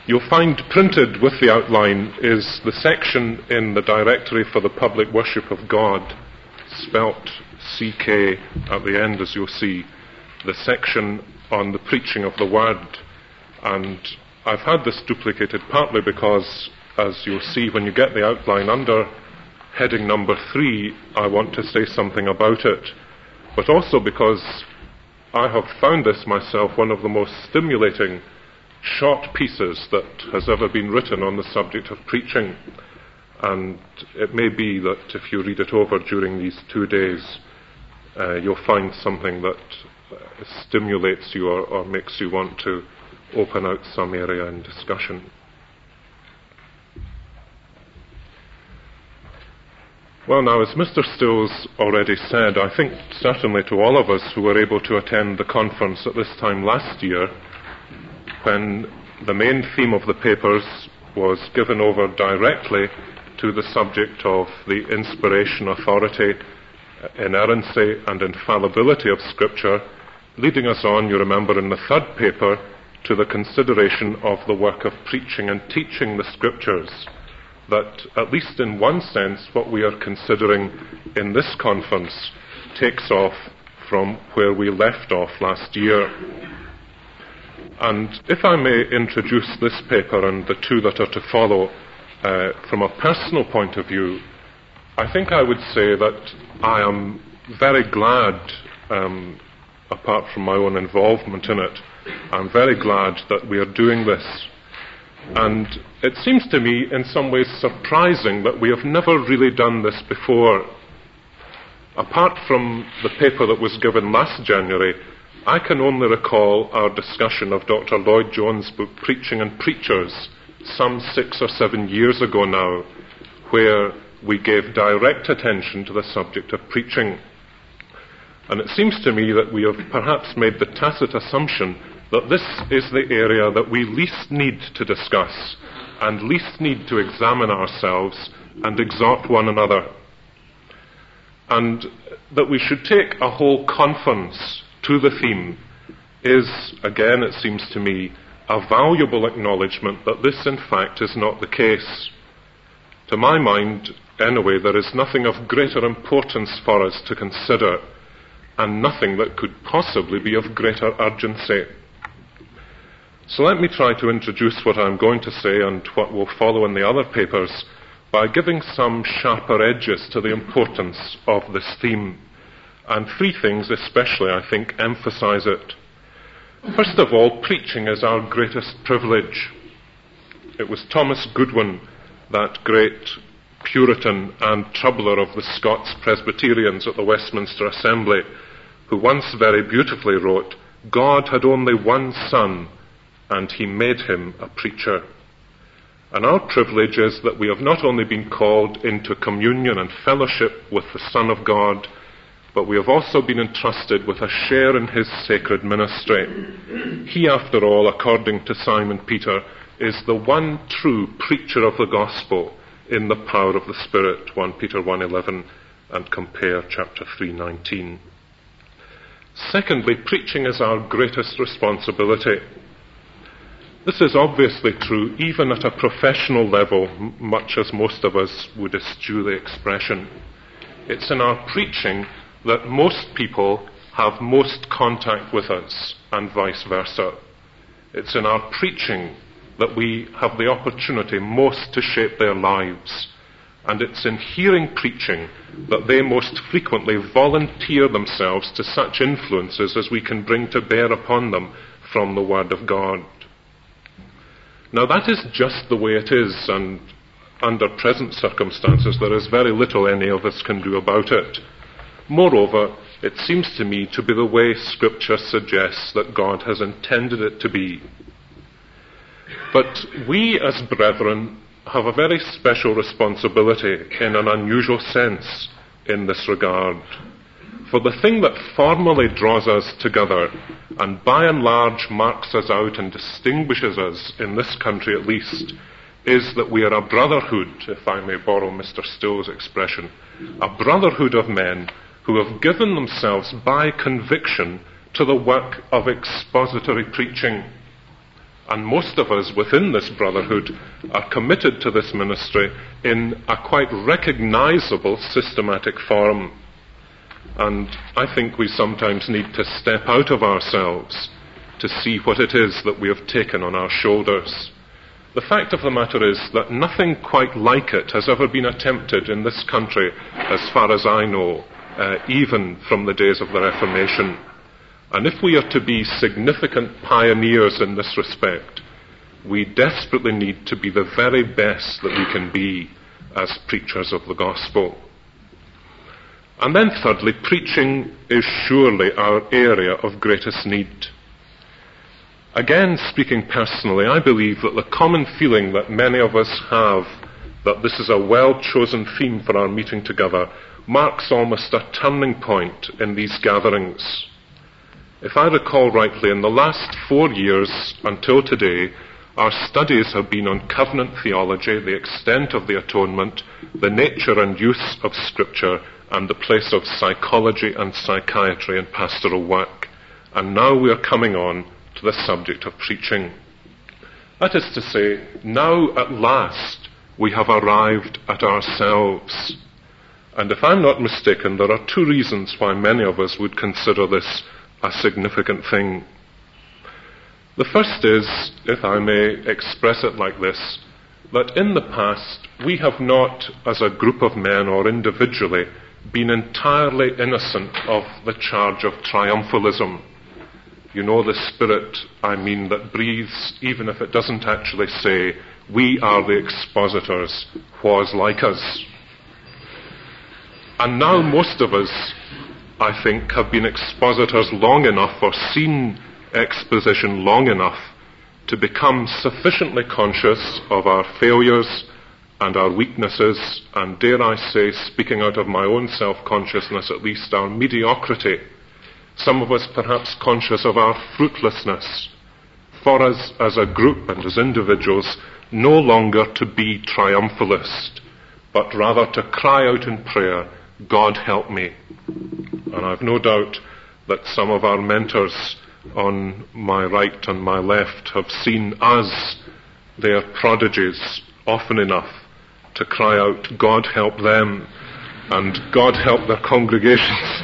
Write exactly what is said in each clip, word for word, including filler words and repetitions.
You'll find printed with the outline is the section in the Directory for the Public Worship of God, spelt C K at the end, as you'll see, the section on the preaching of the Word. And I've had this duplicated partly because, as you'll see when you get the outline under heading number three, I want to say something about it, but also because I have found this myself one of the most stimulating short pieces that has ever been written on the subject of preaching. And it may be that if you read it over during these two days, uh, you'll find something that uh, stimulates you or, or makes you want to open out some area in discussion. Well, now, as Mister Stills already said, I think certainly to all of us who were able to attend the conference at this time last year, when the main theme of the papers was given over directly to the subject of the inspiration, authority, inerrancy and infallibility of Scripture, leading us on, you remember, in the third paper, to the consideration of the work of preaching and teaching the Scriptures, that at least in one sense what we are considering in this conference takes off from where we left off last year. And if I may introduce this paper and the two that are to follow uh, from a personal point of view, I think I would say that I am very glad, um, apart from my own involvement in it, I'm very glad that we are doing this. And it seems to me in some ways surprising that we have never really done this before. Apart from the paper that was given last January, I can only recall our discussion of Doctor Lloyd Jones' book Preaching and Preachers some six or seven years ago now, where we gave direct attention to the subject of preaching. And it seems to me that we have perhaps made the tacit assumption that this is the area that we least need to discuss and least need to examine ourselves and exhort one another. And that we should take a whole conference to the theme is, again, it seems to me, a valuable acknowledgement that this, in fact, is not the case. To my mind, anyway, there is nothing of greater importance for us to consider, and nothing that could possibly be of greater urgency. So let me try to introduce what I'm going to say and what will follow in the other papers by giving some sharper edges to the importance of this theme. And three things especially, I think, emphasize it. First of all, preaching is our greatest privilege. It was Thomas Goodwin, that great Puritan and troubler of the Scots Presbyterians at the Westminster Assembly, who once very beautifully wrote, "God had only one son, and he made him a preacher." And our privilege is that we have not only been called into communion and fellowship with the Son of God, but we have also been entrusted with a share in his sacred ministry. He, after all, according to Simon Peter, is the one true preacher of the gospel in the power of the Spirit, First Peter one eleven, and compare chapter three nineteen. Secondly, preaching is our greatest responsibility. This is obviously true even at a professional level, m- much as most of us would eschew the expression. It's in our preaching that most people have most contact with us, and vice versa. It's in our preaching that we have the opportunity most to shape their lives. And it's in hearing preaching that they most frequently volunteer themselves to such influences as we can bring to bear upon them from the Word of God. Now that is just the way it is, and under present circumstances there is very little any of us can do about it. Moreover, it seems to me to be the way Scripture suggests that God has intended it to be. But we as brethren have a very special responsibility in an unusual sense in this regard. For the thing that formally draws us together, and by and large marks us out and distinguishes us, in this country at least, is that we are a brotherhood, if I may borrow Mister Still's expression, a brotherhood of men who have given themselves by conviction to the work of expository preaching. And most of us within this brotherhood are committed to this ministry in a quite recognizable systematic form. And I think we sometimes need to step out of ourselves to see what it is that we have taken on our shoulders. The fact of the matter is that nothing quite like it has ever been attempted in this country, as far as I know, uh, even from the days of the Reformation. And if we are to be significant pioneers in this respect, we desperately need to be the very best that we can be as preachers of the gospel. And then thirdly, preaching is surely our area of greatest need. Again, speaking personally, I believe that the common feeling that many of us have that this is a well-chosen theme for our meeting together marks almost a turning point in these gatherings. If I recall rightly, in the last four years until today, our studies have been on covenant theology, the extent of the atonement, the nature and use of Scripture, and the place of psychology and psychiatry in pastoral work. And now we are coming on to the subject of preaching. That is to say, now at last we have arrived at ourselves. And if I'm not mistaken, there are two reasons why many of us would consider this a significant thing. The first is, if I may express it like this, that in the past we have not, as a group of men or individually, been entirely innocent of the charge of triumphalism. You know, the spirit, I mean, that breathes, even if it doesn't actually say, we are the expositors, was like us. And now most of us, I think, have been expositors long enough or seen exposition long enough to become sufficiently conscious of our failures and our weaknesses, and dare I say, speaking out of my own self-consciousness at least, our mediocrity. Some of us perhaps conscious of our fruitlessness. For us as a group and as individuals, no longer to be triumphalist, but rather to cry out in prayer, God help me. And I've no doubt that some of our mentors on my right and my left have seen us, their prodigies, often enough to cry out, God help them, and God help their congregations.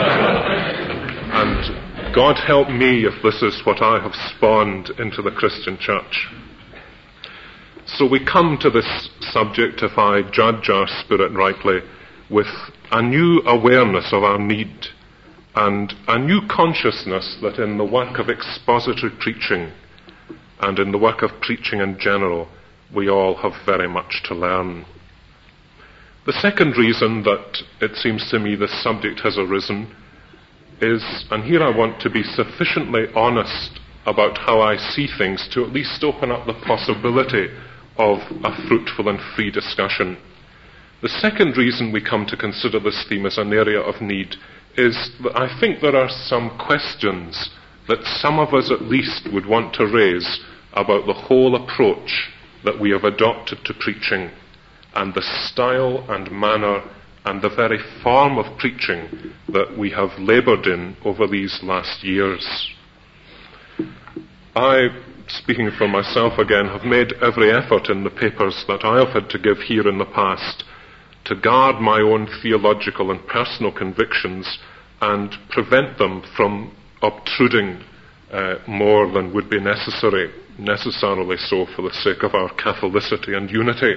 And God help me if this is what I have spawned into the Christian church. So we come to this subject, if I judge our spirit rightly, with a new awareness of our need and a new consciousness that in the work of expository preaching and in the work of preaching in general, we all have very much to learn. The second reason that it seems to me this subject has arisen is, and here I want to be sufficiently honest about how I see things to at least open up the possibility of a fruitful and free discussion. The second reason we come to consider this theme as an area of need is that I think there are some questions that some of us at least would want to raise about the whole approach that we have adopted to preaching and the style and manner and the very form of preaching that we have laboured in over these last years. I, speaking for myself again, have made every effort in the papers that I have had to give here in the past to guard my own theological and personal convictions and prevent them from obtruding uh, more than would be necessary, necessarily so for the sake of our Catholicity and unity.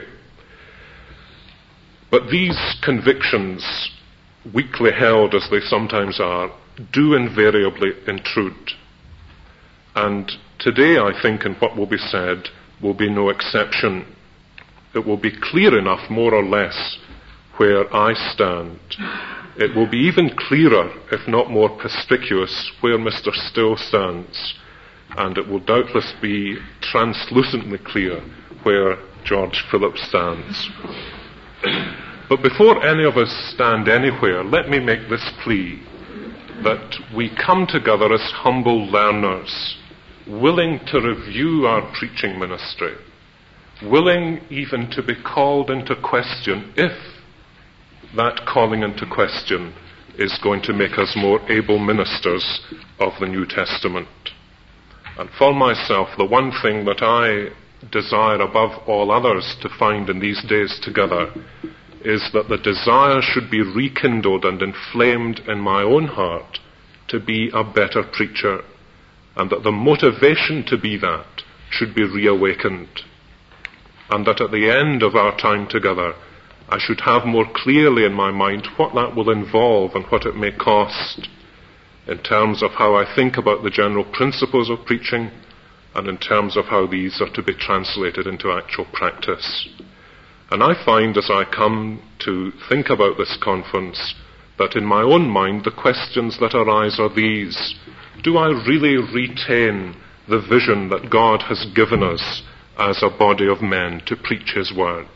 But these convictions, weakly held as they sometimes are, do invariably intrude. And today, I think, in what will be said, will be no exception. It will be clear enough, more or less, where I stand. It will be even clearer, if not more perspicuous, where Mister Still stands. And it will doubtless be translucently clear where George Phillips stands. But before any of us stand anywhere, let me make this plea, that we come together as humble learners, willing to review our preaching ministry, willing even to be called into question if that calling into question is going to make us more able ministers of the New Testament. And for myself, the one thing that I desire above all others to find in these days together is that the desire should be rekindled and inflamed in my own heart to be a better preacher, and that the motivation to be that should be reawakened, and that at the end of our time together I should have more clearly in my mind what that will involve and what it may cost, in terms of how I think about the general principles of preaching, and in terms of how these are to be translated into actual practice. And I find as I come to think about this conference that in my own mind the questions that arise are these. Do I really retain the vision that God has given us as a body of men to preach His word?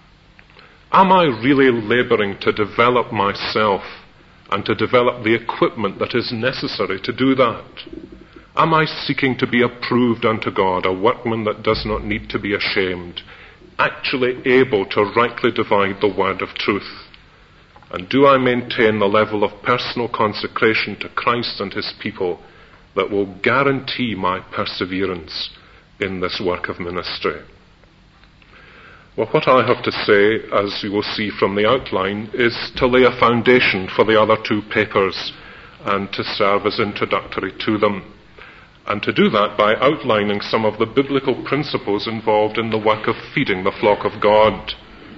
Am I really labouring to develop myself and to develop the equipment that is necessary to do that? Am I seeking to be approved unto God, a workman that does not need to be ashamed, actually able to rightly divide the word of truth? And do I maintain the level of personal consecration to Christ and His people that will guarantee my perseverance in this work of ministry? Well, what I have to say, as you will see from the outline, is to lay a foundation for the other two papers and to serve as introductory to them. And to do that by outlining some of the biblical principles involved in the work of feeding the flock of God.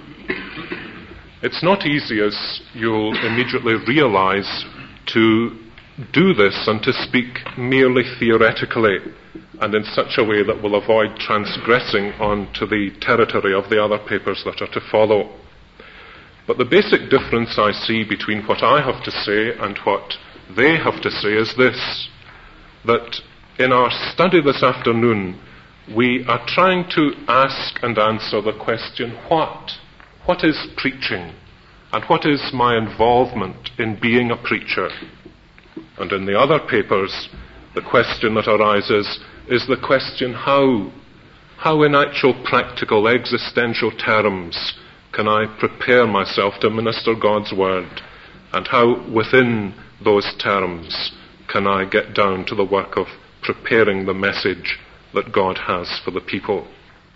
It's not easy, as you'll immediately realize, to do this and to speak merely theoretically and in such a way that will avoid transgressing onto the territory of the other papers that are to follow. But the basic difference I see between what I have to say and what they have to say is this, that in our study this afternoon we are trying to ask and answer the question, what? What is preaching? And what is my involvement in being a preacher? And in the other papers, the question that arises is the question, how? How in actual practical existential terms can I prepare myself to minister God's word? And how within those terms can I get down to the work of preparing the message that God has for the people?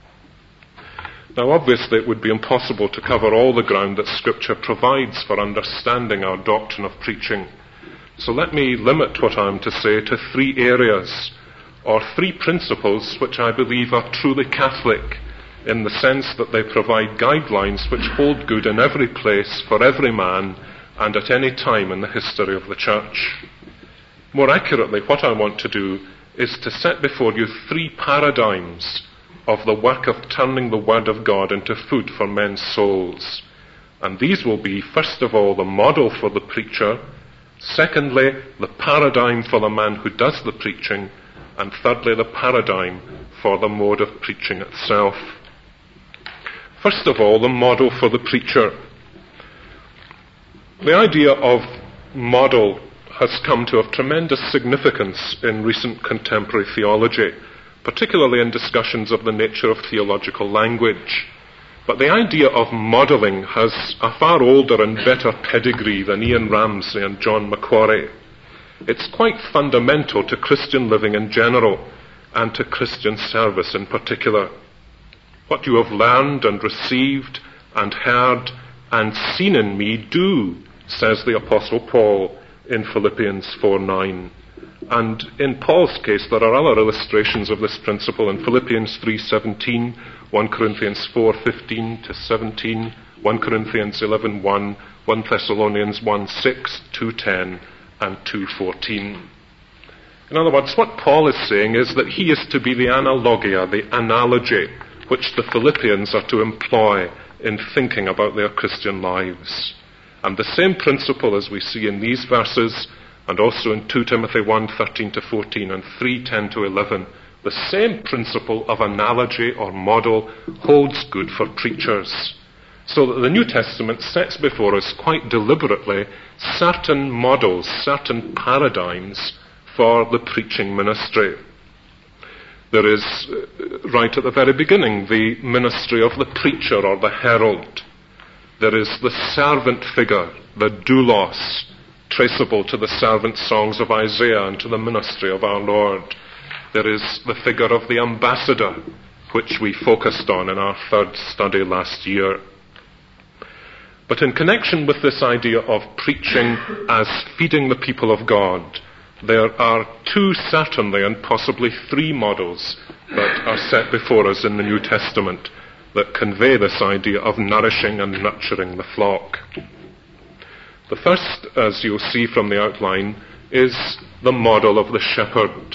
Now, obviously, it would be impossible to cover all the ground that Scripture provides for understanding our doctrine of preaching. So let me limit what I am to say to three areas, or three principles which I believe are truly Catholic, in the sense that they provide guidelines which hold good in every place, for every man, and at any time in the history of the Church. More accurately, what I want to do is to set before you three paradigms of the work of turning the Word of God into food for men's souls. And these will be, first of all, the model for the preacher, secondly, the paradigm for the man who does the preaching, and thirdly, the paradigm for the mode of preaching itself. First of all, the model for the preacher. The idea of model has come to have tremendous significance in recent contemporary theology, particularly in discussions of the nature of theological language. But the idea of modelling has a far older and better pedigree than Ian Ramsey and John Macquarie. It's quite fundamental to Christian living in general, and to Christian service in particular. What you have learned and received and heard and seen in me, do, says the Apostle Paul in Philippians four nine. And in Paul's case, there are other illustrations of this principle in Philippians three seventeen, First Corinthians four fifteen to seventeen, First Corinthians eleven one, First Thessalonians one six, two ten, and two fourteen. In other words, what Paul is saying is that he is to be the analogia, the analogy, which the Philippians are to employ in thinking about their Christian lives. And the same principle as we see in these verses, and also in Second Timothy one thirteen to fourteen and three ten to eleven, the same principle of analogy or model holds good for preachers. So that the New Testament sets before us quite deliberately certain models, certain paradigms for the preaching ministry. There is, right at the very beginning, the ministry of the preacher or the herald. There is the servant figure, the doulos, traceable to the servant songs of Isaiah and to the ministry of our Lord. There is the figure of the ambassador, which we focused on in our third study last year. But in connection with this idea of preaching as feeding the people of God, there are two, certainly, and possibly three models that are set before us in the New Testament that convey this idea of nourishing and nurturing the flock. The first, as you'll see from the outline, is the model of the shepherd.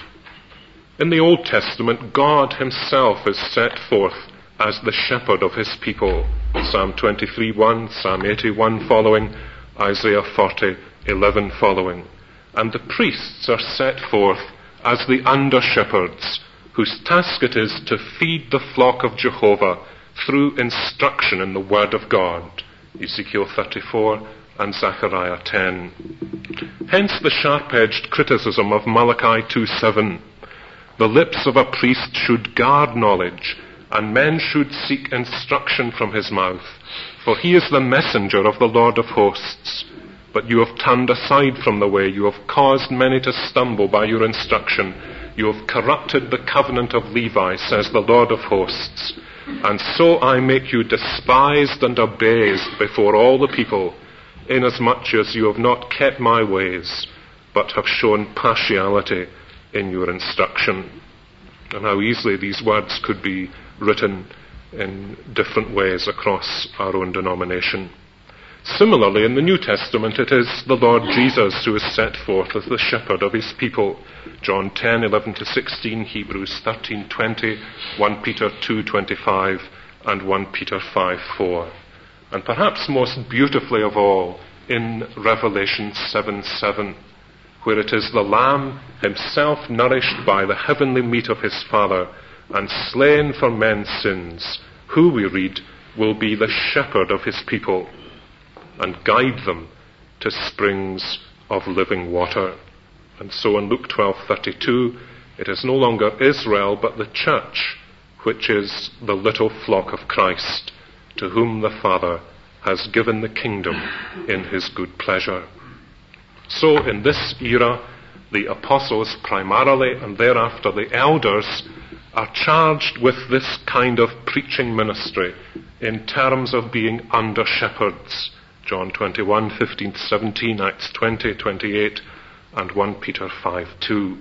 In the Old Testament, God himself is set forth as the shepherd of his people. Psalm twenty-three one, Psalm eighty-one following, Isaiah forty eleven following. And the priests are set forth as the under-shepherds, whose task it is to feed the flock of Jehovah through instruction in the Word of God. Ezekiel thirty-four and Zechariah ten. Hence the sharp-edged criticism of Malachi two seven. The lips of a priest should guard knowledge, and men should seek instruction from his mouth, for he is the messenger of the Lord of hosts. But you have turned aside from the way, you have caused many to stumble by your instruction. You have corrupted the covenant of Levi, says the Lord of hosts. And so I make you despised and abased before all the people, inasmuch as you have not kept my ways, but have shown partiality in your instruction. And how easily these words could be written in different ways across our own denomination. Similarly, in the New Testament, it is the Lord Jesus who is set forth as the shepherd of his people. John ten eleven to sixteen, Hebrews thirteen twenty, First Peter two twenty-five, and First Peter five four. And perhaps most beautifully of all, in Revelation seven seven, where it is the Lamb himself nourished by the heavenly meat of his Father and slain for men's sins, who, we read, will be the shepherd of his people and guide them to springs of living water. And so in Luke twelve thirty-two, it is no longer Israel but the church, which is the little flock of Christ, to whom the Father has given the kingdom in his good pleasure. So in this era, the apostles primarily, and thereafter the elders, are charged with this kind of preaching ministry in terms of being under shepherds. John twenty-one fifteen to seventeen, Acts twenty twenty-eight, and First Peter five two.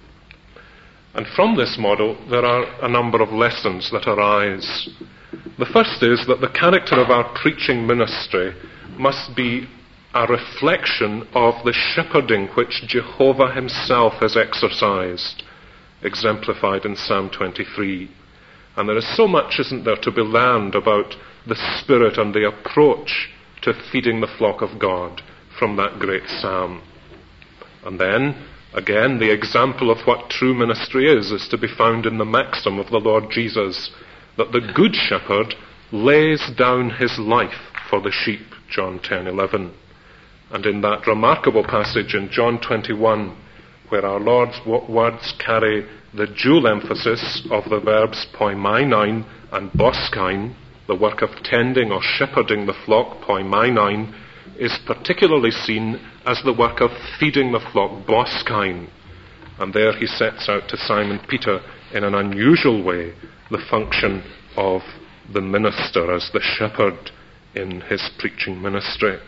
And from this model, there are a number of lessons that arise. The first is that the character of our preaching ministry must be a reflection of the shepherding which Jehovah himself has exercised, exemplified in Psalm twenty-three. And there is so much, isn't there, to be learned about the spirit and the approach to feeding the flock of God from that great psalm. And then, again, the example of what true ministry is, is to be found in the maxim of the Lord Jesus, that the good shepherd lays down his life for the sheep, John ten eleven. And in that remarkable passage in John twenty-one, where our Lord's words carry the dual emphasis of the verbs poimainai and boskain, the work of tending or shepherding the flock, poimainai, is particularly seen as the work of feeding the flock, boskain. And there he sets out to Simon Peter in an unusual way the function of the minister as the shepherd in his preaching ministry.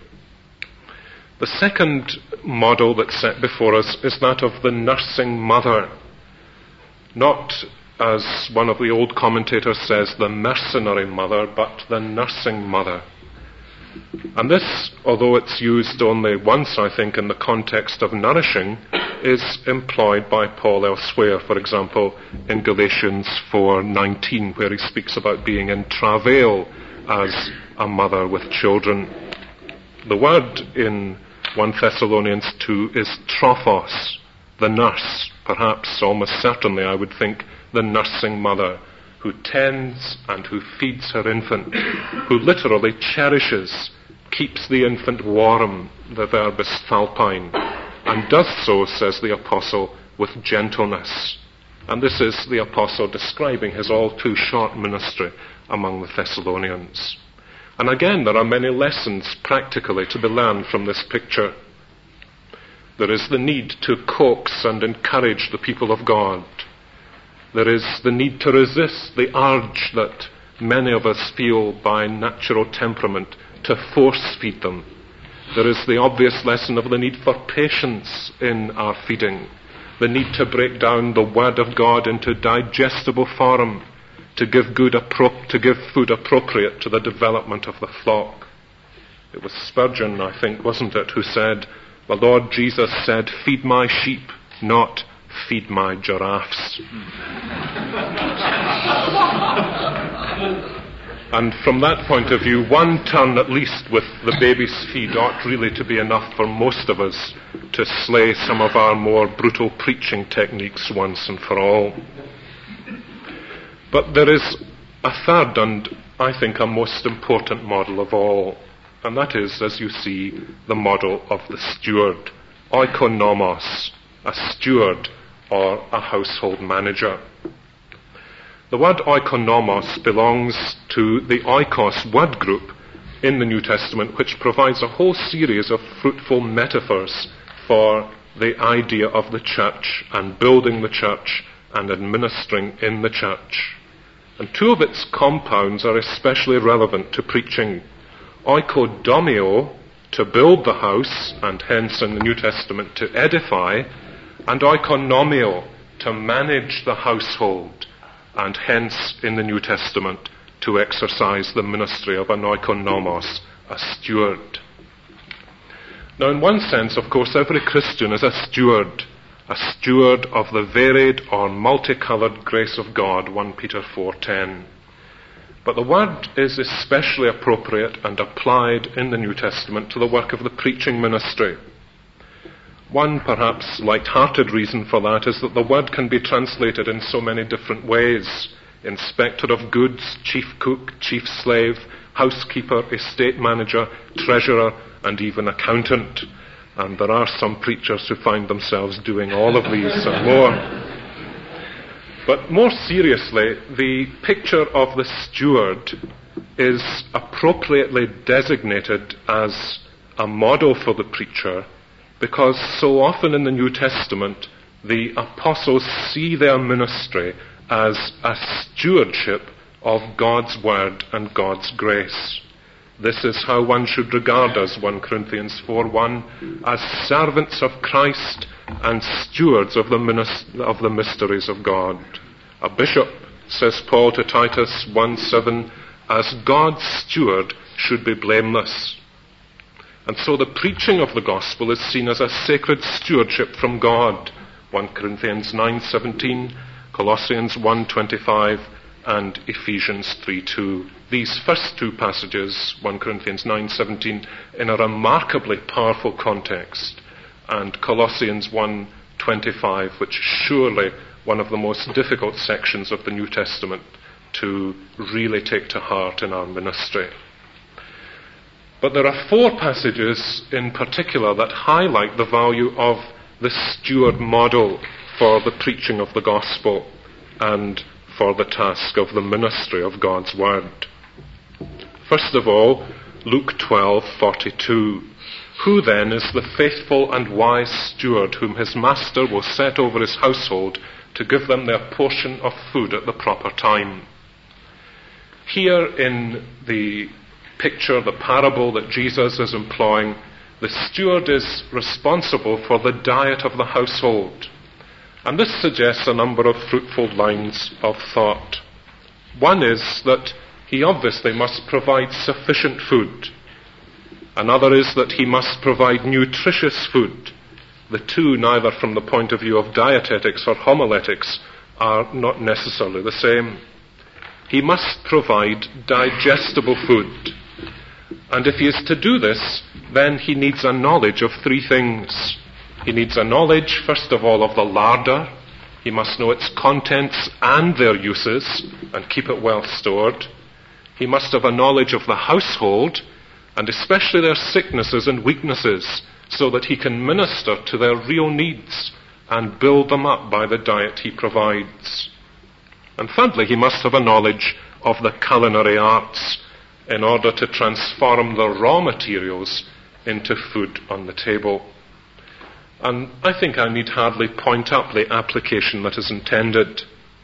The second model that's set before us is that of the nursing mother. Not, as one of the old commentators says, the mercenary mother, but the nursing mother. And this, although it's used only once, I think, in the context of nourishing, is employed by Paul elsewhere, for example, in Galatians four nineteen, where he speaks about being in travail as a mother with children. The word in First Thessalonians two is trophos, the nurse, perhaps almost certainly I would think the nursing mother, who tends and who feeds her infant, who literally cherishes, keeps the infant warm, the verb is thalpine, and does so, says the apostle, with gentleness. And this is the apostle describing his all too short ministry among the Thessalonians. And again, there are many lessons practically to be learned from this picture. There is the need to coax and encourage the people of God. There is the need to resist the urge that many of us feel by natural temperament to force feed them. There is the obvious lesson of the need for patience in our feeding, the need to break down the Word of God into digestible form, to give good appro- to give food appropriate to the development of the flock. It was Spurgeon, I think, wasn't it, who said, the Lord Jesus said, "Feed my sheep, not feed my giraffes." And from that point of view, one turn at least with the baby's feed ought really to be enough for most of us to slay some of our more brutal preaching techniques once and for all. But there is a third and, I think, a most important model of all, and that is, as you see, the model of the steward, oikonomos, a steward or a household manager. The word oikonomos belongs to the oikos word group in the New Testament, which provides a whole series of fruitful metaphors for the idea of the church and building the church and administering in the church. And two of its compounds are especially relevant to preaching. Oikodomio, to build the house, and hence in the New Testament to edify, and oikonomio, to manage the household, and hence in the New Testament to exercise the ministry of an oikonomos, a steward. Now, in one sense, of course, every Christian is a steward, a steward of the varied or multicoloured grace of God, First Peter four ten. But the word is especially appropriate and applied in the New Testament to the work of the preaching ministry. One perhaps light-hearted reason for that is that the word can be translated in so many different ways. Inspector of goods, chief cook, chief slave, housekeeper, estate manager, treasurer, and even accountant. And there are some preachers who find themselves doing all of these and more. But more seriously, the picture of the steward is appropriately designated as a model for the preacher, because so often in the New Testament, the apostles see their ministry as a stewardship of God's word and God's grace. This is how one should regard us, First Corinthians four one, as servants of Christ and stewards of the, minist- of the mysteries of God. A bishop, says Paul to Titus one seven, as God's steward should be blameless. And so the preaching of the gospel is seen as a sacred stewardship from God, First Corinthians nine seventeen, Colossians one twenty-five, and Ephesians three two. These first two passages, First Corinthians nine seventeen, in a remarkably powerful context, and Colossians one twenty-five, which is surely one of the most difficult sections of the New Testament to really take to heart in our ministry. But there are four passages in particular that highlight the value of the steward model for the preaching of the gospel and for the task of the ministry of God's word. First of all, Luke twelve forty-two. Who then is the faithful and wise steward whom his master will set over his household to give them their portion of food at the proper time? Here in the picture, the parable that Jesus is employing, the steward is responsible for the diet of the household. And this suggests a number of fruitful lines of thought. One is that he obviously must provide sufficient food. Another is that he must provide nutritious food. The two, neither from the point of view of dietetics or homiletics, are not necessarily the same. He must provide digestible food. And if he is to do this, then he needs a knowledge of three things. He needs a knowledge, first of all, of the larder. He must know its contents and their uses and keep it well stored. He must have a knowledge of the household, and especially their sicknesses and weaknesses, so that he can minister to their real needs and build them up by the diet he provides. And thirdly, he must have a knowledge of the culinary arts in order to transform the raw materials into food on the table. And I think I need hardly point up the application that is intended.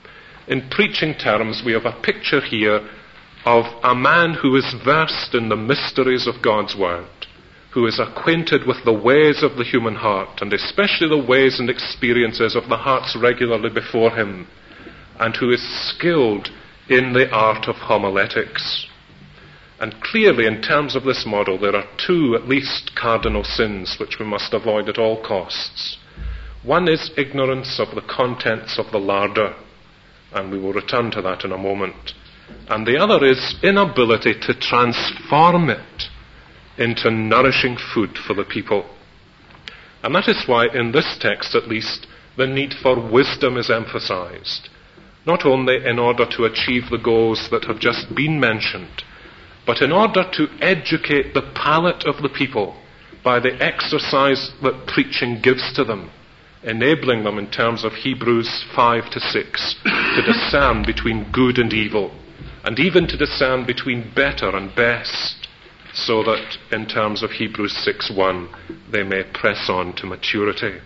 in preaching terms, we have a picture here of a man who is versed in the mysteries of God's Word, who is acquainted with the ways of the human heart, and especially the ways and experiences of the hearts regularly before him, and who is skilled in the art of homiletics. And clearly, in terms of this model, there are two, at least, cardinal sins which we must avoid at all costs. One is ignorance of the contents of the larder, and we will return to that in a moment. And the other is inability to transform it into nourishing food for the people. And that is why, in this text at least, the need for wisdom is emphasized, not only in order to achieve the goals that have just been mentioned, but in order to educate the palate of the people by the exercise that preaching gives to them, enabling them, in terms of Hebrews five to six, to discern between good and evil, and even to discern between better and best, so that, in terms of Hebrews six one, they may press on to maturity.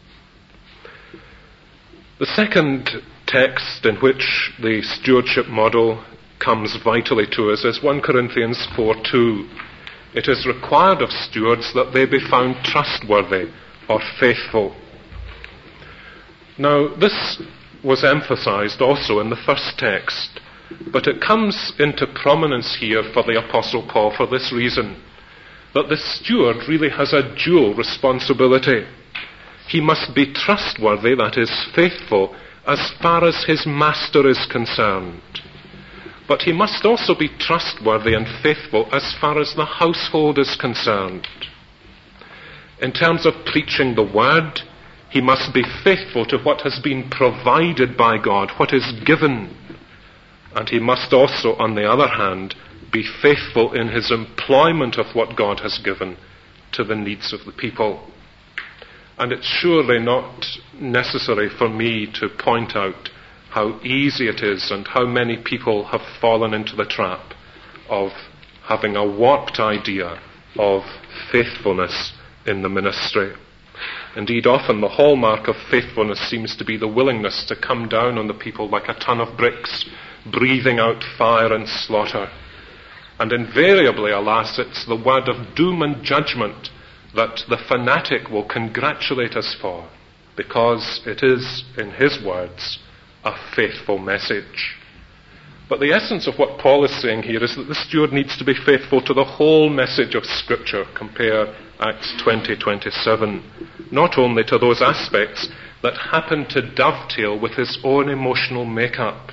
The second text in which the stewardship model comes vitally to us is First Corinthians four two. It is required of stewards that they be found trustworthy or faithful. Now, this was emphasized also in the first text, but it comes into prominence here for the Apostle Paul for this reason, that the steward really has a dual responsibility. He must be trustworthy, that is, faithful, as far as his master is concerned. But he must also be trustworthy and faithful as far as the household is concerned. In terms of preaching the word, he must be faithful to what has been provided by God, what is given. And he must also, on the other hand, be faithful in his employment of what God has given to the needs of the people. And it's surely not necessary for me to point out how easy it is and how many people have fallen into the trap of having a warped idea of faithfulness in the ministry. Indeed, often the hallmark of faithfulness seems to be the willingness to come down on the people like a ton of bricks, breathing out fire and slaughter. And invariably, alas, it's the word of doom and judgment that the fanatic will congratulate us for, because it is, in his words, a faithful message. But the essence of what Paul is saying here is that the steward needs to be faithful to the whole message of Scripture. Compare Acts twenty twenty-seven. Not only to those aspects that happen to dovetail with his own emotional makeup.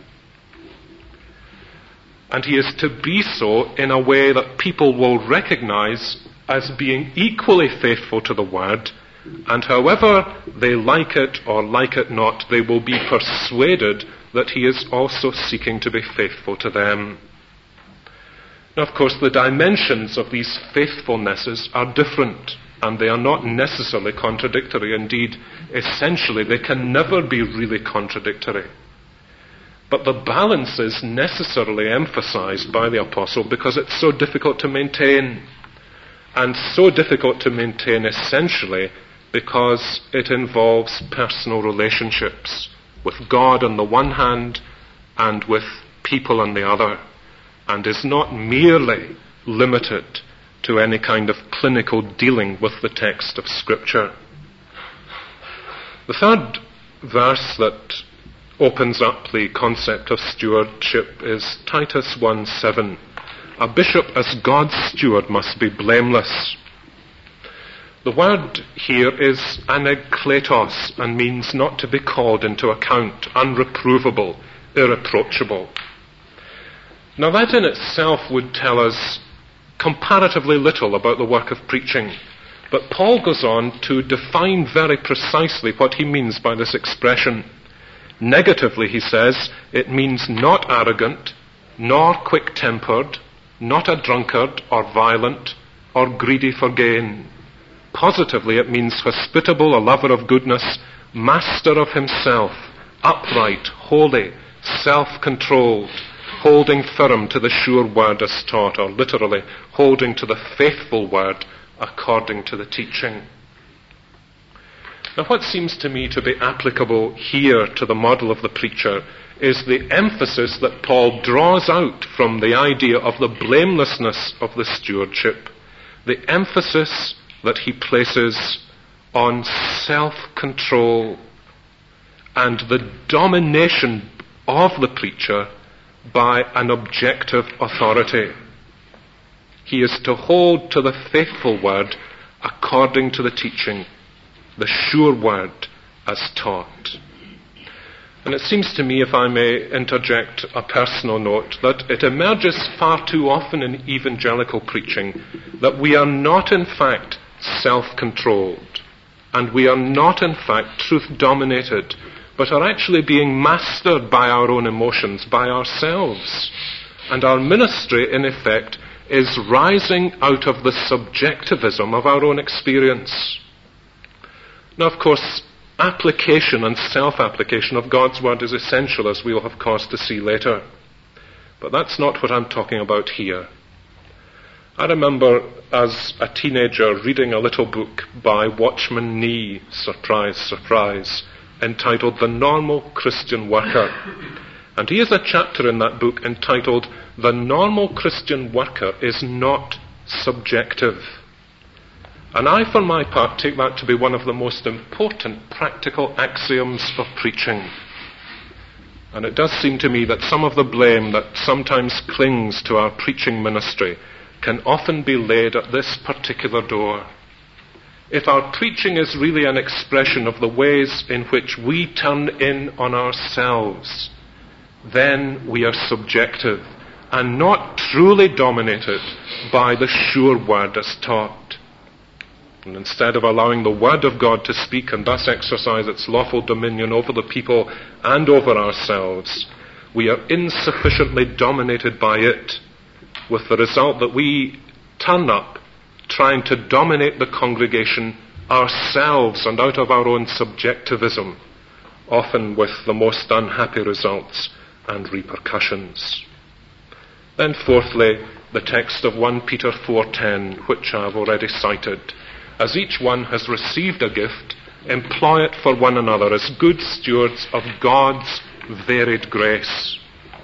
And he is to be so in a way that people will recognize as being equally faithful to the word, and however they like it or like it not, they will be persuaded that he is also seeking to be faithful to them. Now, of course, the dimensions of these faithfulnesses are different, and they are not necessarily contradictory. Indeed, essentially, they can never be really contradictory. But the balance is necessarily emphasized by the apostle because it's so difficult to maintain. And so difficult to maintain essentially because it involves personal relationships with God on the one hand and with people on the other, and is not merely limited to any kind of clinical dealing with the text of Scripture. The third verse that opens up the concept of stewardship is Titus one seven. A bishop as God's steward must be blameless. The word here is anekletos and means not to be called into account, unreprovable, irreproachable. Now that in itself would tell us comparatively little about the work of preaching, but Paul goes on to define very precisely what he means by this expression. Negatively, he says, it means not arrogant, nor quick-tempered, not a drunkard or violent or greedy for gain. Positively, it means hospitable, a lover of goodness, master of himself, upright, holy, self-controlled, holding firm to the sure word as taught, or literally, holding to the faithful word according to the teaching. Now, what seems to me to be applicable here to the model of the preacher is the emphasis that Paul draws out from the idea of the blamelessness of the stewardship, the emphasis that he places on self-control and the domination of the preacher by an objective authority. He is to hold to the faithful word according to the teaching, the sure word as taught. And it seems to me, if I may interject a personal note, that it emerges far too often in evangelical preaching that we are not in fact self-controlled, and we are not in fact truth-dominated, but are actually being mastered by our own emotions, by ourselves. And our ministry, in effect, is rising out of the subjectivism of our own experience. Now, of course, application and self-application of God's word is essential, as we'll have cause to see later. But that's not what I'm talking about here. I remember as a teenager reading a little book by Watchman Nee, surprise, surprise, entitled The Normal Christian Worker. And he has a chapter in that book entitled The Normal Christian Worker is Not Subjective. And I, for my part, take that to be one of the most important practical axioms of preaching. And it does seem to me that some of the blame that sometimes clings to our preaching ministry can often be laid at this particular door. If our preaching is really an expression of the ways in which we turn in on ourselves, then we are subjective and not truly dominated by the sure word as taught. And instead of allowing the word of God to speak and thus exercise its lawful dominion over the people and over ourselves, we are insufficiently dominated by it, with the result that we turn up trying to dominate the congregation ourselves and out of our own subjectivism, often with the most unhappy results and repercussions. Then fourthly, the text of First Peter four ten, which I have already cited. As each one has received a gift, employ it for one another as good stewards of God's varied grace.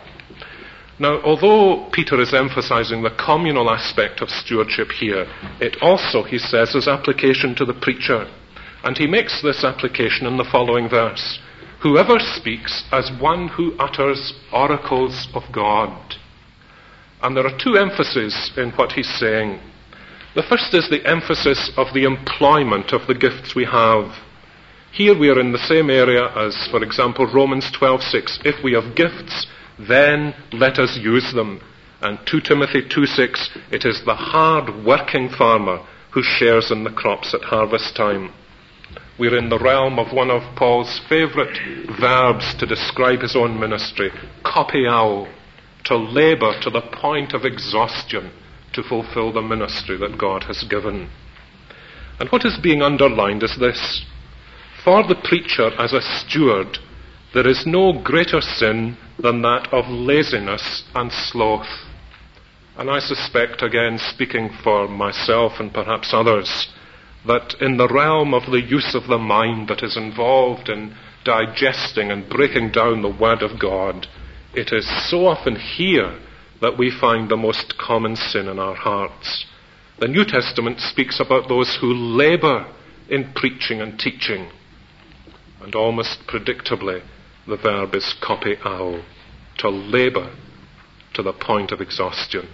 Now, although Peter is emphasizing the communal aspect of stewardship here, it also, he says, is application to the preacher. And he makes this application in the following verse. Whoever speaks as one who utters oracles of God. And there are two emphases in what he's saying. The first is the emphasis of the employment of the gifts we have. Here we are in the same area as, for example, Romans twelve six. If we have gifts, then let us use them. And Second Timothy two six, it is the hard-working farmer who shares in the crops at harvest time. We're in the realm of one of Paul's favourite verbs to describe his own ministry, kopiao, to labour to the point of exhaustion to fulfill the ministry that God has given. And what is being underlined is this. For the preacher as a steward, there is no greater sin than that of laziness and sloth. And I suspect, again speaking for myself and perhaps others, that in the realm of the use of the mind that is involved in digesting and breaking down the Word of God, it is so often here that we find the most common sin in our hearts. The New Testament speaks about those who labour in preaching and teaching. And almost predictably, the verb is kopiao, to labour to the point of exhaustion.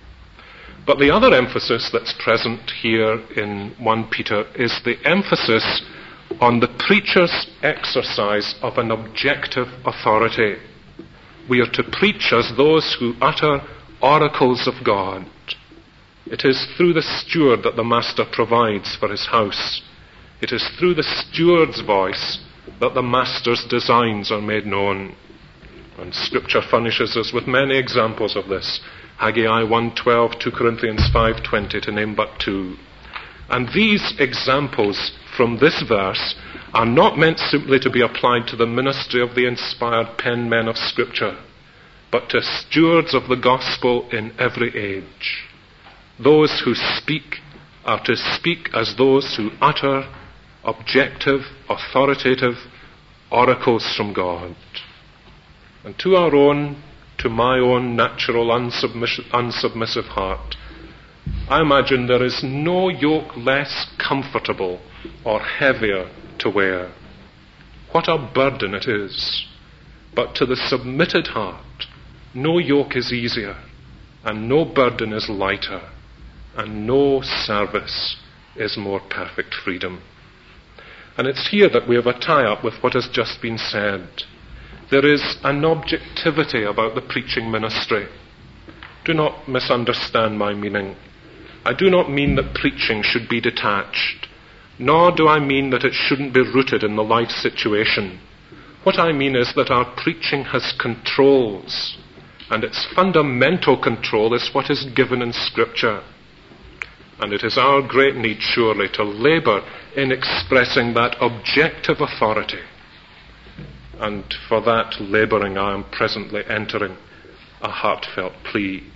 But the other emphasis that's present here in First Peter is the emphasis on the preacher's exercise of an objective authority. We are to preach as those who utter oracles of God. It is through the steward that the master provides for his house. It is through the steward's voice that the master's designs are made known. And Scripture furnishes us with many examples of this. Haggai one twelve, Second Corinthians five twenty, to name but two. And these examples from this verse are not meant simply to be applied to the ministry of the inspired pen men of Scripture, but to stewards of the gospel in every age. Those who speak are to speak as those who utter objective, authoritative oracles from God. And to our own, to my own natural unsubmiss- unsubmissive heart, I imagine there is no yoke less comfortable or heavier to wear. What a burden it is. But to the submitted heart, no yoke is easier, and no burden is lighter, and no service is more perfect freedom. And it's here that we have a tie-up with what has just been said. There is an objectivity about the preaching ministry. Do not misunderstand my meaning. I do not mean that preaching should be detached, nor do I mean that it shouldn't be rooted in the life situation. What I mean is that our preaching has controls, and its fundamental control is what is given in Scripture. And it is our great need, surely, to labour in expressing that objective authority. And for that labouring I am presently entering a heartfelt plea.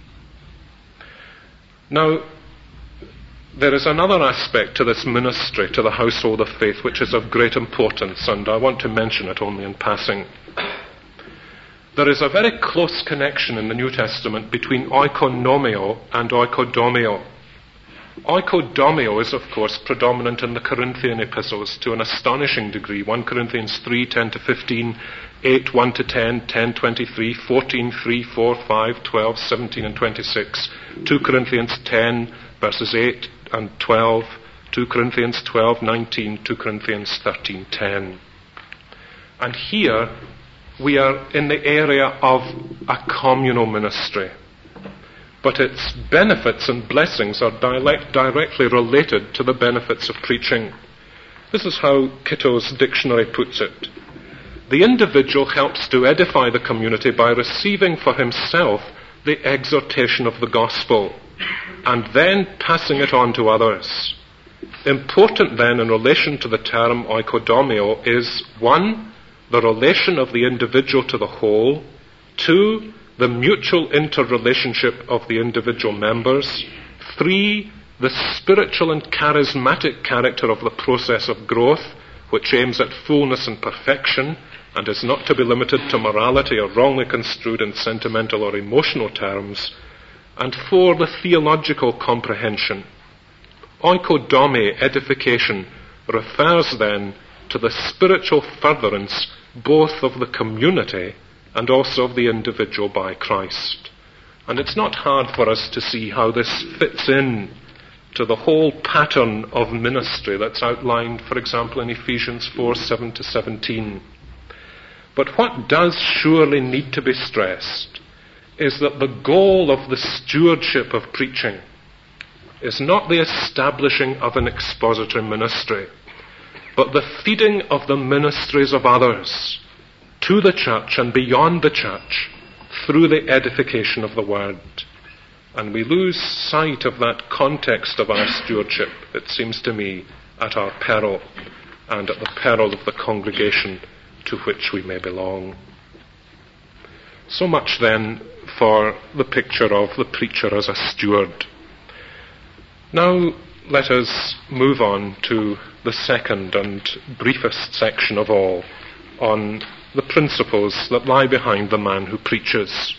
Now, there is another aspect to this ministry, to the household of faith, which is of great importance, and I want to mention it only in passing. There is a very close connection in the New Testament between oikonomio and oikodomio. Oikodomio is, of course, predominant in the Corinthian epistles to an astonishing degree. First Corinthians three, ten to fifteen, eight, one to ten, ten, twenty-three, fourteen, three, four, five, twelve, seventeen and twenty-six, Second Corinthians ten, verses eight and twelve, Second Corinthians twelve, nineteen, Second Corinthians thirteen, ten. And here we are in the area of a communal ministry. But its benefits and blessings are direct, directly related to the benefits of preaching. This is how Kitto's dictionary puts it. The individual helps to edify the community by receiving for himself the exhortation of the gospel, and then passing it on to others. Important then in relation to the term oikodomio is, one, the relation of the individual to the whole, two, the mutual interrelationship of the individual members, three, the spiritual and charismatic character of the process of growth, which aims at fullness and perfection, and is not to be limited to morality or wrongly construed in sentimental or emotional terms, and four, the theological comprehension. Oikodome, edification, refers then to the spiritual furtherance both of the community and also of the individual by Christ. And it's not hard for us to see how this fits in to the whole pattern of ministry that's outlined, for example, in Ephesians four, seven to seventeen. But what does surely need to be stressed is that the goal of the stewardship of preaching is not the establishing of an expository ministry, but the feeding of the ministries of others to the church and beyond the church through the edification of the word. And we lose sight of that context of our stewardship, it seems to me, at our peril and at the peril of the congregation to which we may belong. So much then for the picture of the preacher as a steward. Now let us move on to the second and briefest section of all, on the principles that lie behind the man who preaches.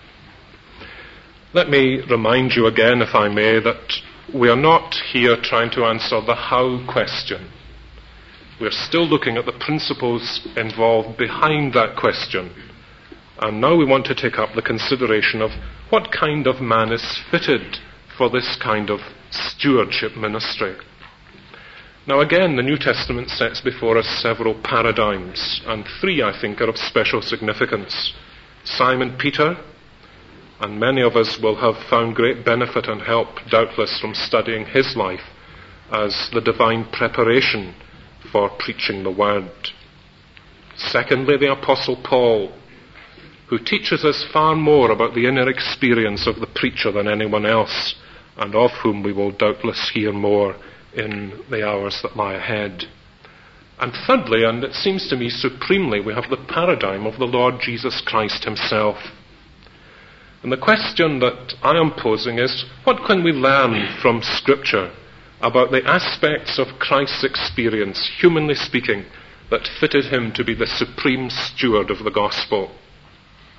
Let me remind you again, if I may, that we are not here trying to answer the how question. We are still looking at the principles involved behind that question. And now we want to take up the consideration of what kind of man is fitted for this kind of stewardship ministry. Now again, the New Testament sets before us several paradigms, and three, I think, are of special significance. Simon Peter, and many of us will have found great benefit and help, doubtless, from studying his life as the divine preparation for preaching the word. Secondly, the Apostle Paul, who teaches us far more about the inner experience of the preacher than anyone else, and of whom we will doubtless hear more in the hours that lie ahead. And thirdly, and it seems to me supremely, we have the paradigm of the Lord Jesus Christ himself. And the question that I am posing is, what can we learn from Scripture about the aspects of Christ's experience, humanly speaking, that fitted him to be the supreme steward of the gospel?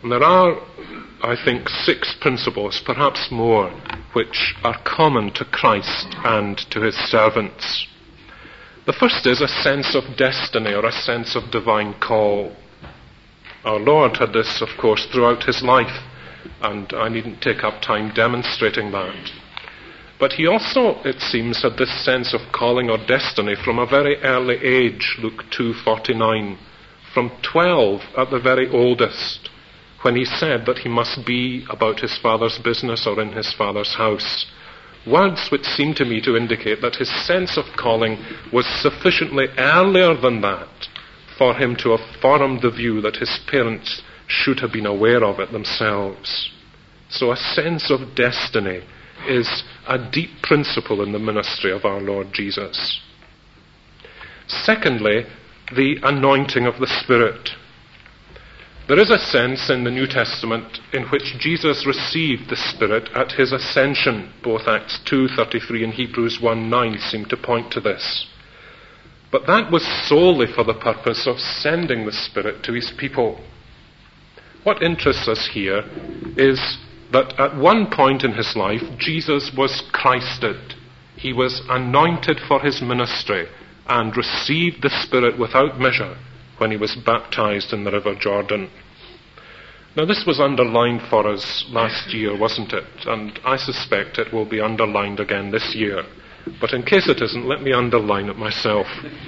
And there are, I think, six principles, perhaps more, which are common to Christ and to his servants. The first is a sense of destiny, or a sense of divine call. Our Lord had this, of course, throughout his life, and I needn't take up time demonstrating that. But he also, it seems, had this sense of calling or destiny from a very early age, Luke two forty-nine, from twelve at the very oldest, when he said that he must be about his father's business or in his father's house. Words which seem to me to indicate that his sense of calling was sufficiently earlier than that for him to have formed the view that his parents should have been aware of it themselves. So a sense of destiny is a deep principle in the ministry of our Lord Jesus. Secondly, the anointing of the Spirit. There is a sense in the New Testament in which Jesus received the Spirit at his ascension. Both Acts two thirty-three and Hebrews one nine seem to point to this. But that was solely for the purpose of sending the Spirit to his people. What interests us here is that at one point in his life, Jesus was Christed. He was anointed for his ministry and received the Spirit without measure when he was baptized in the River Jordan. Now, this was underlined for us last year, wasn't it? And I suspect it will be underlined again this year. But in case it isn't, let me underline it myself.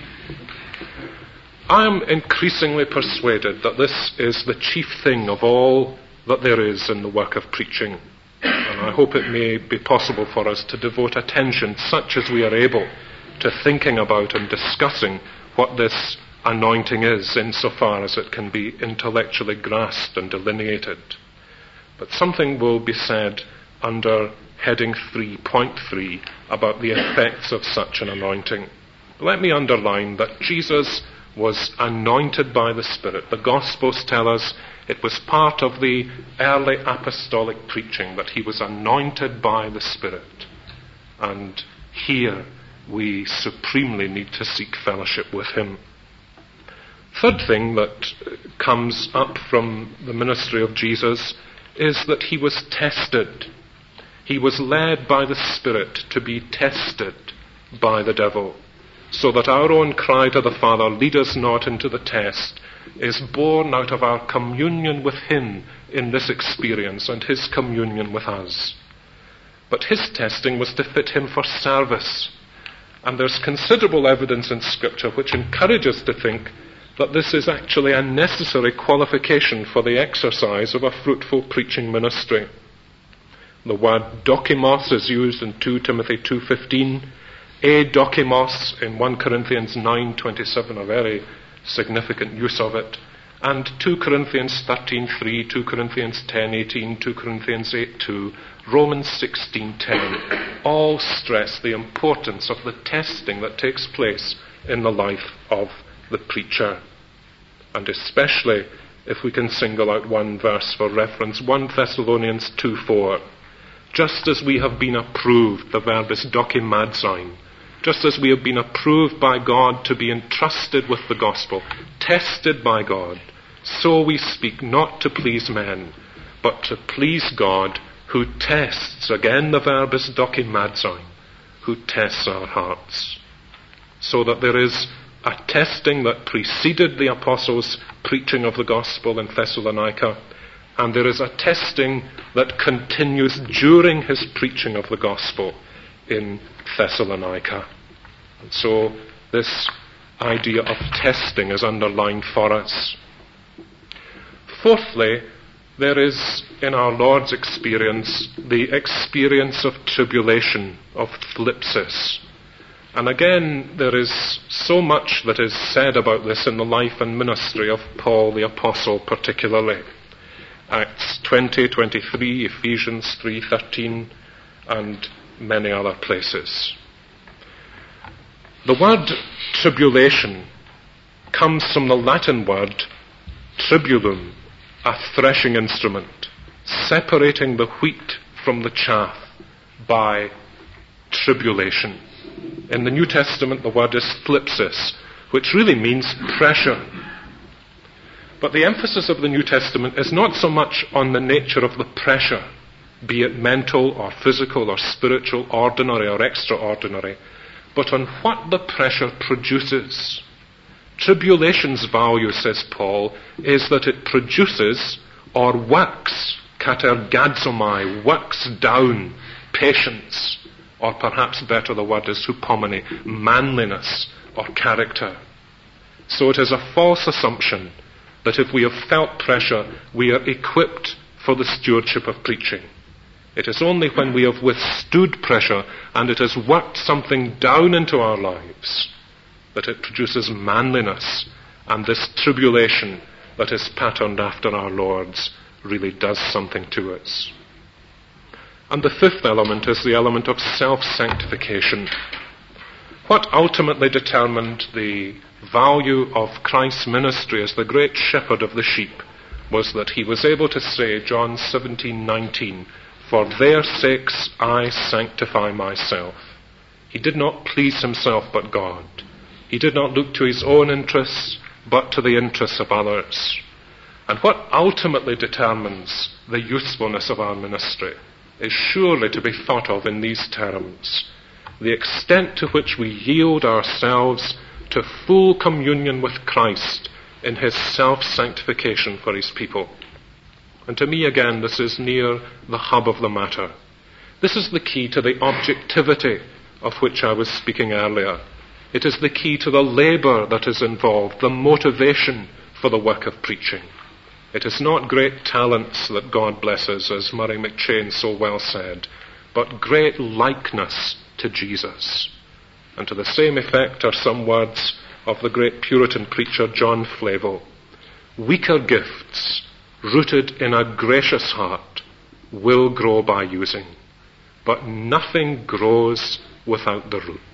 I am increasingly persuaded that this is the chief thing of all that there is in the work of preaching. And I hope it may be possible for us to devote attention, such as we are able, to thinking about and discussing what this anointing is, insofar as it can be intellectually grasped and delineated. But something will be said under heading three point three about the effects of such an anointing. Let me underline that Jesus was anointed by the Spirit. The Gospels tell us it was part of the early apostolic preaching that he was anointed by the Spirit. And here we supremely need to seek fellowship with him. Third thing that comes up from the ministry of Jesus is that he was tested. He was led by the Spirit to be tested by the devil, so that our own cry to the Father, "Lead us not into the test," is born out of our communion with him in this experience and his communion with us. But his testing was to fit him for service. And there's considerable evidence in Scripture which encourages us to think that this is actually a necessary qualification for the exercise of a fruitful preaching ministry. The word dokimos is used in two Timothy two fifteen, e dokimos in First Corinthians nine twenty-seven, a very significant use of it, and two Corinthians thirteen three, two Corinthians ten eighteen, two Corinthians eight two, Romans sixteen ten, all stress the importance of the testing that takes place in the life of the preacher. And especially if we can single out one verse for reference, First Thessalonians two four. Just as we have been approved, the verb is dokimadzine, just as we have been approved by God to be entrusted with the gospel, tested by God, so we speak not to please men, but to please God, who tests, again the verb is dokimadzine, who tests our hearts. So that there is a testing that preceded the apostles' preaching of the gospel in Thessalonica, and there is a testing that continues during his preaching of the gospel in Thessalonica. And so this idea of testing is underlined for us. Fourthly, there is in our Lord's experience the experience of tribulation, of thlipsis. And again, there is so much that is said about this in the life and ministry of Paul the Apostle particularly. Acts twenty twenty-three, Ephesians three thirteen, and many other places. The word tribulation comes from the Latin word tribulum, a threshing instrument, separating the wheat from the chaff by tribulation. In the New Testament, the word is thlipsis, which really means pressure. But the emphasis of the New Testament is not so much on the nature of the pressure, be it mental or physical or spiritual, ordinary or extraordinary, but on what the pressure produces. Tribulation's value, says Paul, is that it produces or works, katergadzomai, works down patience, or perhaps better the word is hupomene, manliness or character. So it is a false assumption that if we have felt pressure, we are equipped for the stewardship of preaching. It is only when we have withstood pressure and it has worked something down into our lives that it produces manliness, and this tribulation that is patterned after our Lord's really does something to us. And the fifth element is the element of self-sanctification. What ultimately determined the value of Christ's ministry as the great shepherd of the sheep was that he was able to say, John seventeen nineteen, "For their sakes I sanctify myself." He did not please himself but God. He did not look to his own interests but to the interests of others. And what ultimately determines the usefulness of our ministry is surely to be thought of in these terms: the extent to which we yield ourselves to full communion with Christ in his self-sanctification for his people. And to me, again, this is near the hub of the matter. This is the key to the objectivity of which I was speaking earlier. It is the key to the labour that is involved, the motivation for the work of preaching. It is not great talents that God blesses, as Murray McCheyne so well said, but great likeness to Jesus. And to the same effect are some words of the great Puritan preacher John Flavel: "Weaker gifts, rooted in a gracious heart, will grow by using, but nothing grows without the root."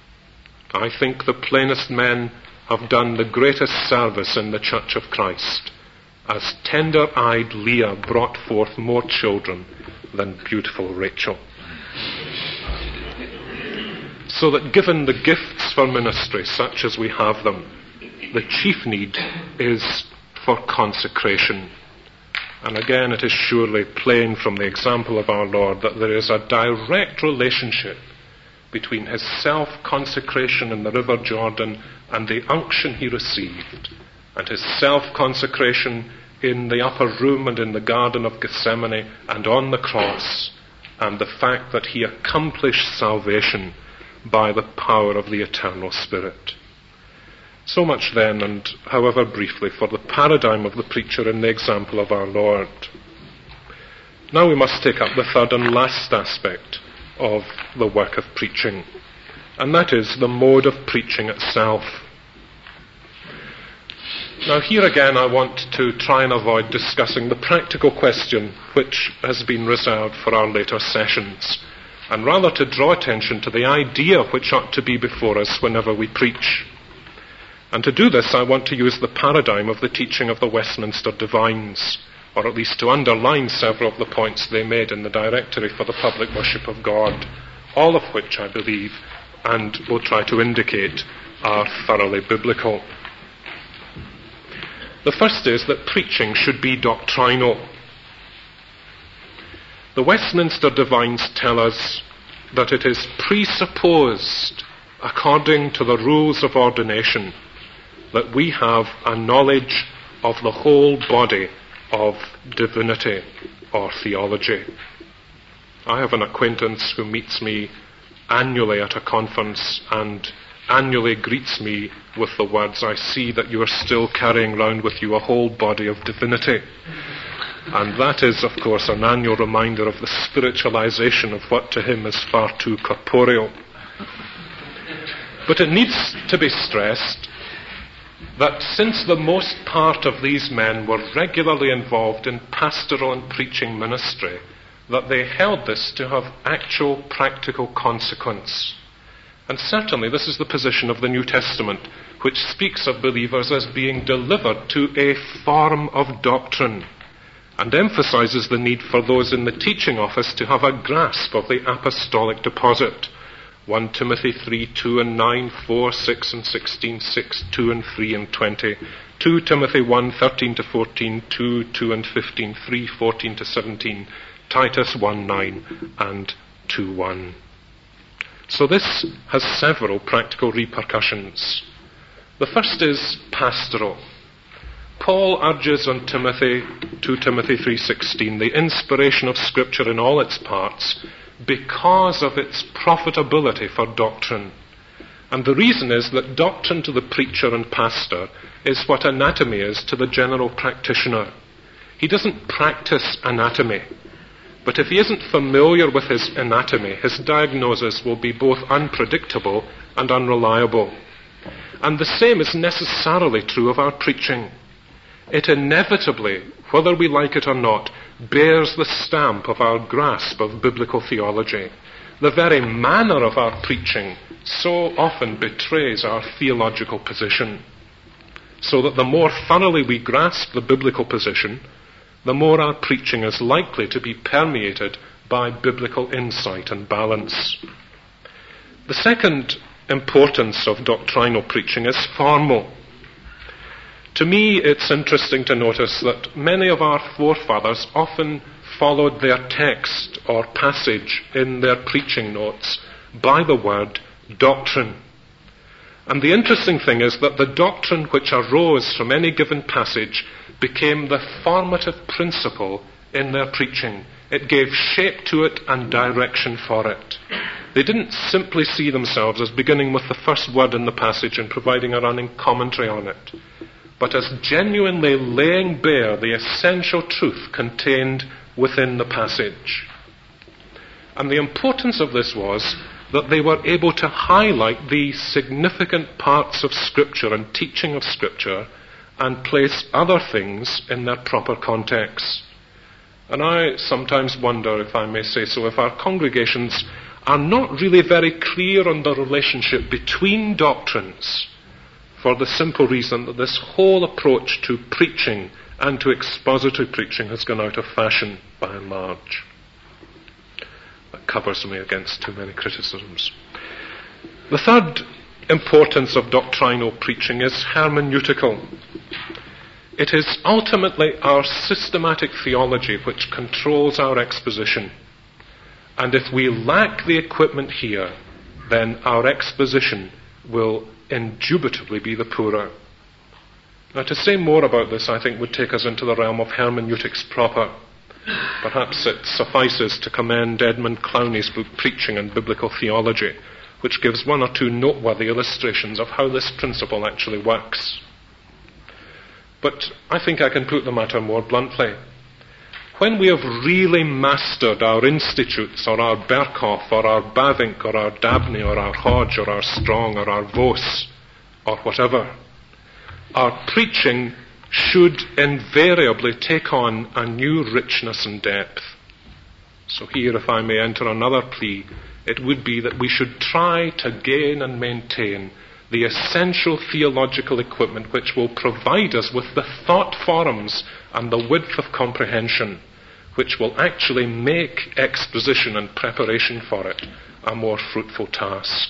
I think the plainest men have done the greatest service in the Church of Christ, as tender-eyed Leah brought forth more children than beautiful Rachel. So that given the gifts for ministry, such as we have them, the chief need is for consecration. And again, it is surely plain from the example of our Lord that there is a direct relationship between his self-consecration in the River Jordan and the unction he received, and his self-consecration in the upper room and in the Garden of Gethsemane and on the cross, and the fact that he accomplished salvation by the power of the eternal Spirit. So much then, and however briefly, for the paradigm of the preacher in the example of our Lord. Now we must take up the third and last aspect of the work of preaching, and that is the mode of preaching itself. Now here again I want to try and avoid discussing the practical question which has been reserved for our later sessions, and rather to draw attention to the idea which ought to be before us whenever we preach. And to do this I want to use the paradigm of the teaching of the Westminster Divines, or at least to underline several of the points they made in the Directory for the Public Worship of God, all of which I believe, and will try to indicate, are thoroughly biblical. The first is that preaching should be doctrinal. The Westminster Divines tell us that it is presupposed, according to the rules of ordination, that we have a knowledge of the whole body of divinity or theology. I have an acquaintance who meets me annually at a conference and annually greets me with the words, "I see that you are still carrying round with you a whole body of divinity." And that is, of course, an annual reminder of the spiritualization of what to him is far too corporeal. But it needs to be stressed that since the most part of these men were regularly involved in pastoral and preaching ministry, that they held this to have actual practical consequence. And certainly this is the position of the New Testament, which speaks of believers as being delivered to a form of doctrine, and emphasizes the need for those in the teaching office to have a grasp of the apostolic deposit. First Timothy three, two and nine, four, six and sixteen, six, two and three and twenty, Second two Timothy one, thirteen to fourteen, two, two and fifteen, three, fourteen to seventeen, Titus one, nine and two, one. So this has several practical repercussions. The first is pastoral. Paul urges on Timothy, two Timothy three sixteen, the inspiration of Scripture in all its parts because of its profitability for doctrine. And the reason is that doctrine to the preacher and pastor is what anatomy is to the general practitioner. He doesn't practice anatomy, but if he isn't familiar with his anatomy, his diagnosis will be both unpredictable and unreliable. And the same is necessarily true of our preaching. It inevitably, whether we like it or not, bears the stamp of our grasp of biblical theology. The very manner of our preaching so often betrays our theological position. So that the more thoroughly we grasp the biblical position, the more our preaching is likely to be permeated by biblical insight and balance. The second importance of doctrinal preaching is formal. To me, it's interesting to notice that many of our forefathers often followed their text or passage in their preaching notes by the word doctrine. And the interesting thing is that the doctrine which arose from any given passage became the formative principle in their preaching. It gave shape to it and direction for it. They didn't simply see themselves as beginning with the first word in the passage and providing a running commentary on it, but as genuinely laying bare the essential truth contained within the passage. And the importance of this was that they were able to highlight the significant parts of Scripture and teaching of Scripture and place other things in their proper context. And I sometimes wonder, if I may say so, if our congregations are not really very clear on the relationship between doctrines, for the simple reason that this whole approach to preaching and to expository preaching has gone out of fashion by and large. That covers me against too many criticisms. The third importance of doctrinal preaching is hermeneutical. It is ultimately our systematic theology which controls our exposition. And if we lack the equipment here, then our exposition will indubitably be the poorer. Now, to say more about this, I think, would take us into the realm of hermeneutics proper. Perhaps it suffices to commend Edmund Clowney's book, Preaching and Biblical Theology, which gives one or two noteworthy illustrations of how this principle actually works. But I think I can put the matter more bluntly. When we have really mastered our institutes, or our Berkhoff, or our Bavinck, or our Dabney, or our Hodge, or our Strong, or our Vos, or whatever, our preaching should invariably take on a new richness and depth. So here, if I may enter another plea, it would be that we should try to gain and maintain the essential theological equipment which will provide us with the thought forms and the width of comprehension which will actually make exposition and preparation for it a more fruitful task.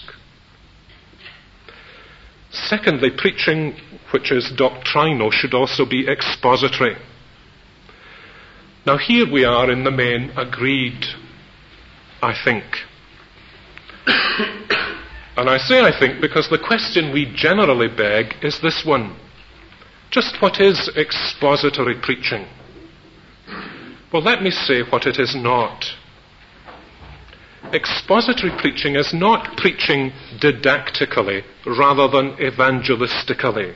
Secondly, preaching which is doctrinal should also be expository. Now here we are in the main agreed, I think. And I say I think because the question we generally beg is this one. Just what is expository preaching? Well, let me say what it is not. Expository preaching is not preaching didactically rather than evangelistically.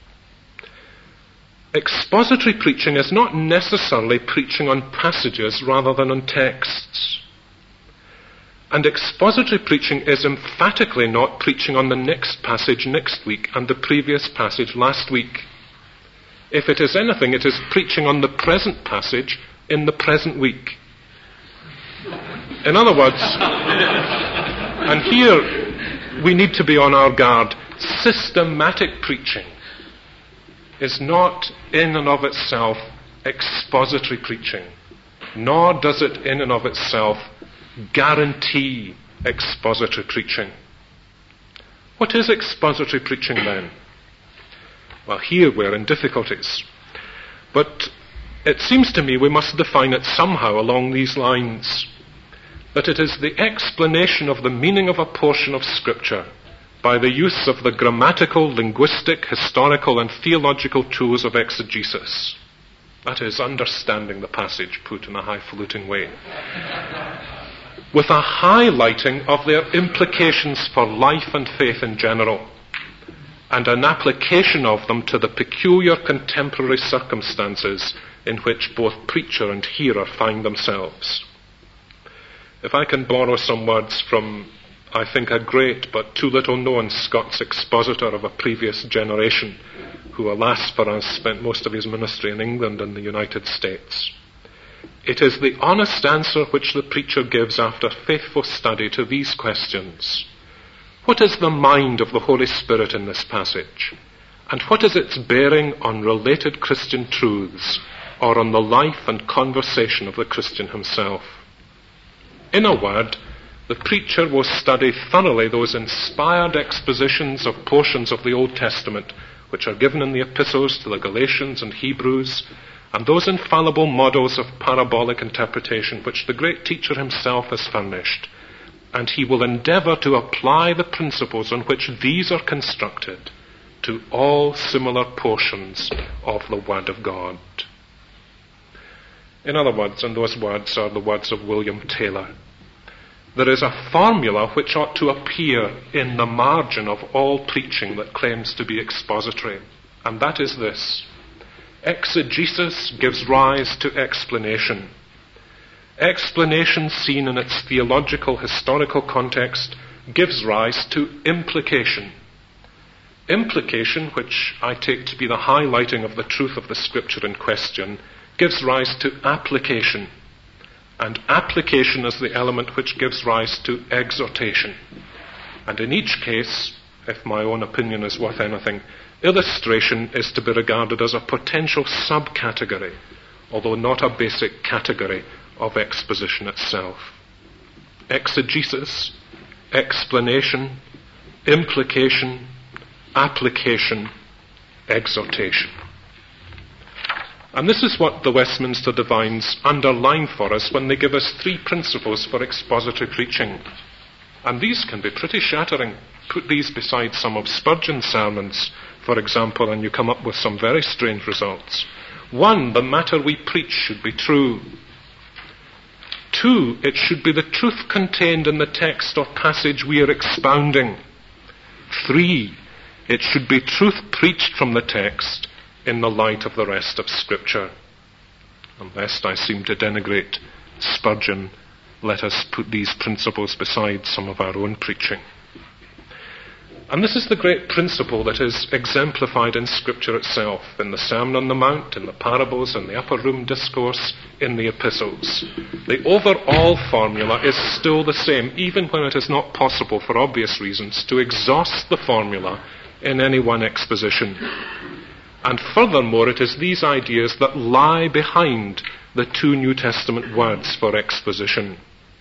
Expository preaching is not necessarily preaching on passages rather than on texts. And expository preaching is emphatically not preaching on the next passage next week and the previous passage last week. If it is anything, it is preaching on the present passage in the present week. In other words, and here we need to be on our guard, systematic preaching is not in and of itself expository preaching, nor does it in and of itself guarantee expository preaching. What is expository preaching then? Well, here we're in difficulties. But it seems to me we must define it somehow along these lines, that it is the explanation of the meaning of a portion of Scripture by the use of the grammatical, linguistic, historical, and theological tools of exegesis. That is, understanding the passage put in a highfalutin way, with a highlighting of their implications for life and faith in general, and an application of them to the peculiar contemporary circumstances in which both preacher and hearer find themselves. If I can borrow some words from, I think, a great but too little known Scots expositor of a previous generation, who, alas for us, spent most of his ministry in England and the United States. It is the honest answer which the preacher gives after faithful study to these questions. What is the mind of the Holy Spirit in this passage? And what is its bearing on related Christian truths, or on the life and conversation of the Christian himself? In a word, the preacher will study thoroughly those inspired expositions of portions of the Old Testament which are given in the epistles to the Galatians and Hebrews, and those infallible models of parabolic interpretation which the great teacher himself has furnished, and he will endeavour to apply the principles on which these are constructed to all similar portions of the Word of God. In other words, and those words are the words of William Taylor, there is a formula which ought to appear in the margin of all preaching that claims to be expository, and that is this: exegesis gives rise to explanation. Explanation seen in its theological, historical context gives rise to implication. Implication, which I take to be the highlighting of the truth of the Scripture in question, gives rise to application. And application is the element which gives rise to exhortation. And in each case, if my own opinion is worth anything, illustration is to be regarded as a potential subcategory, although not a basic category of exposition itself. Exegesis, explanation, implication, application, exhortation. And this is what the Westminster Divines underline for us when they give us three principles for expository preaching. And these can be pretty shattering. Put these beside some of Spurgeon's sermons, for example, and you come up with some very strange results. One, the matter we preach should be true. Two, it should be the truth contained in the text or passage we are expounding. Three, it should be truth preached from the text in the light of the rest of Scripture. And lest I seem to denigrate Spurgeon, let us put these principles beside some of our own preaching. And this is the great principle that is exemplified in Scripture itself, in the Sermon on the Mount, in the parables, in the upper room discourse, in the epistles. The overall formula is still the same, even when it is not possible, for obvious reasons, to exhaust the formula in any one exposition. And furthermore, it is these ideas that lie behind the two New Testament words for exposition.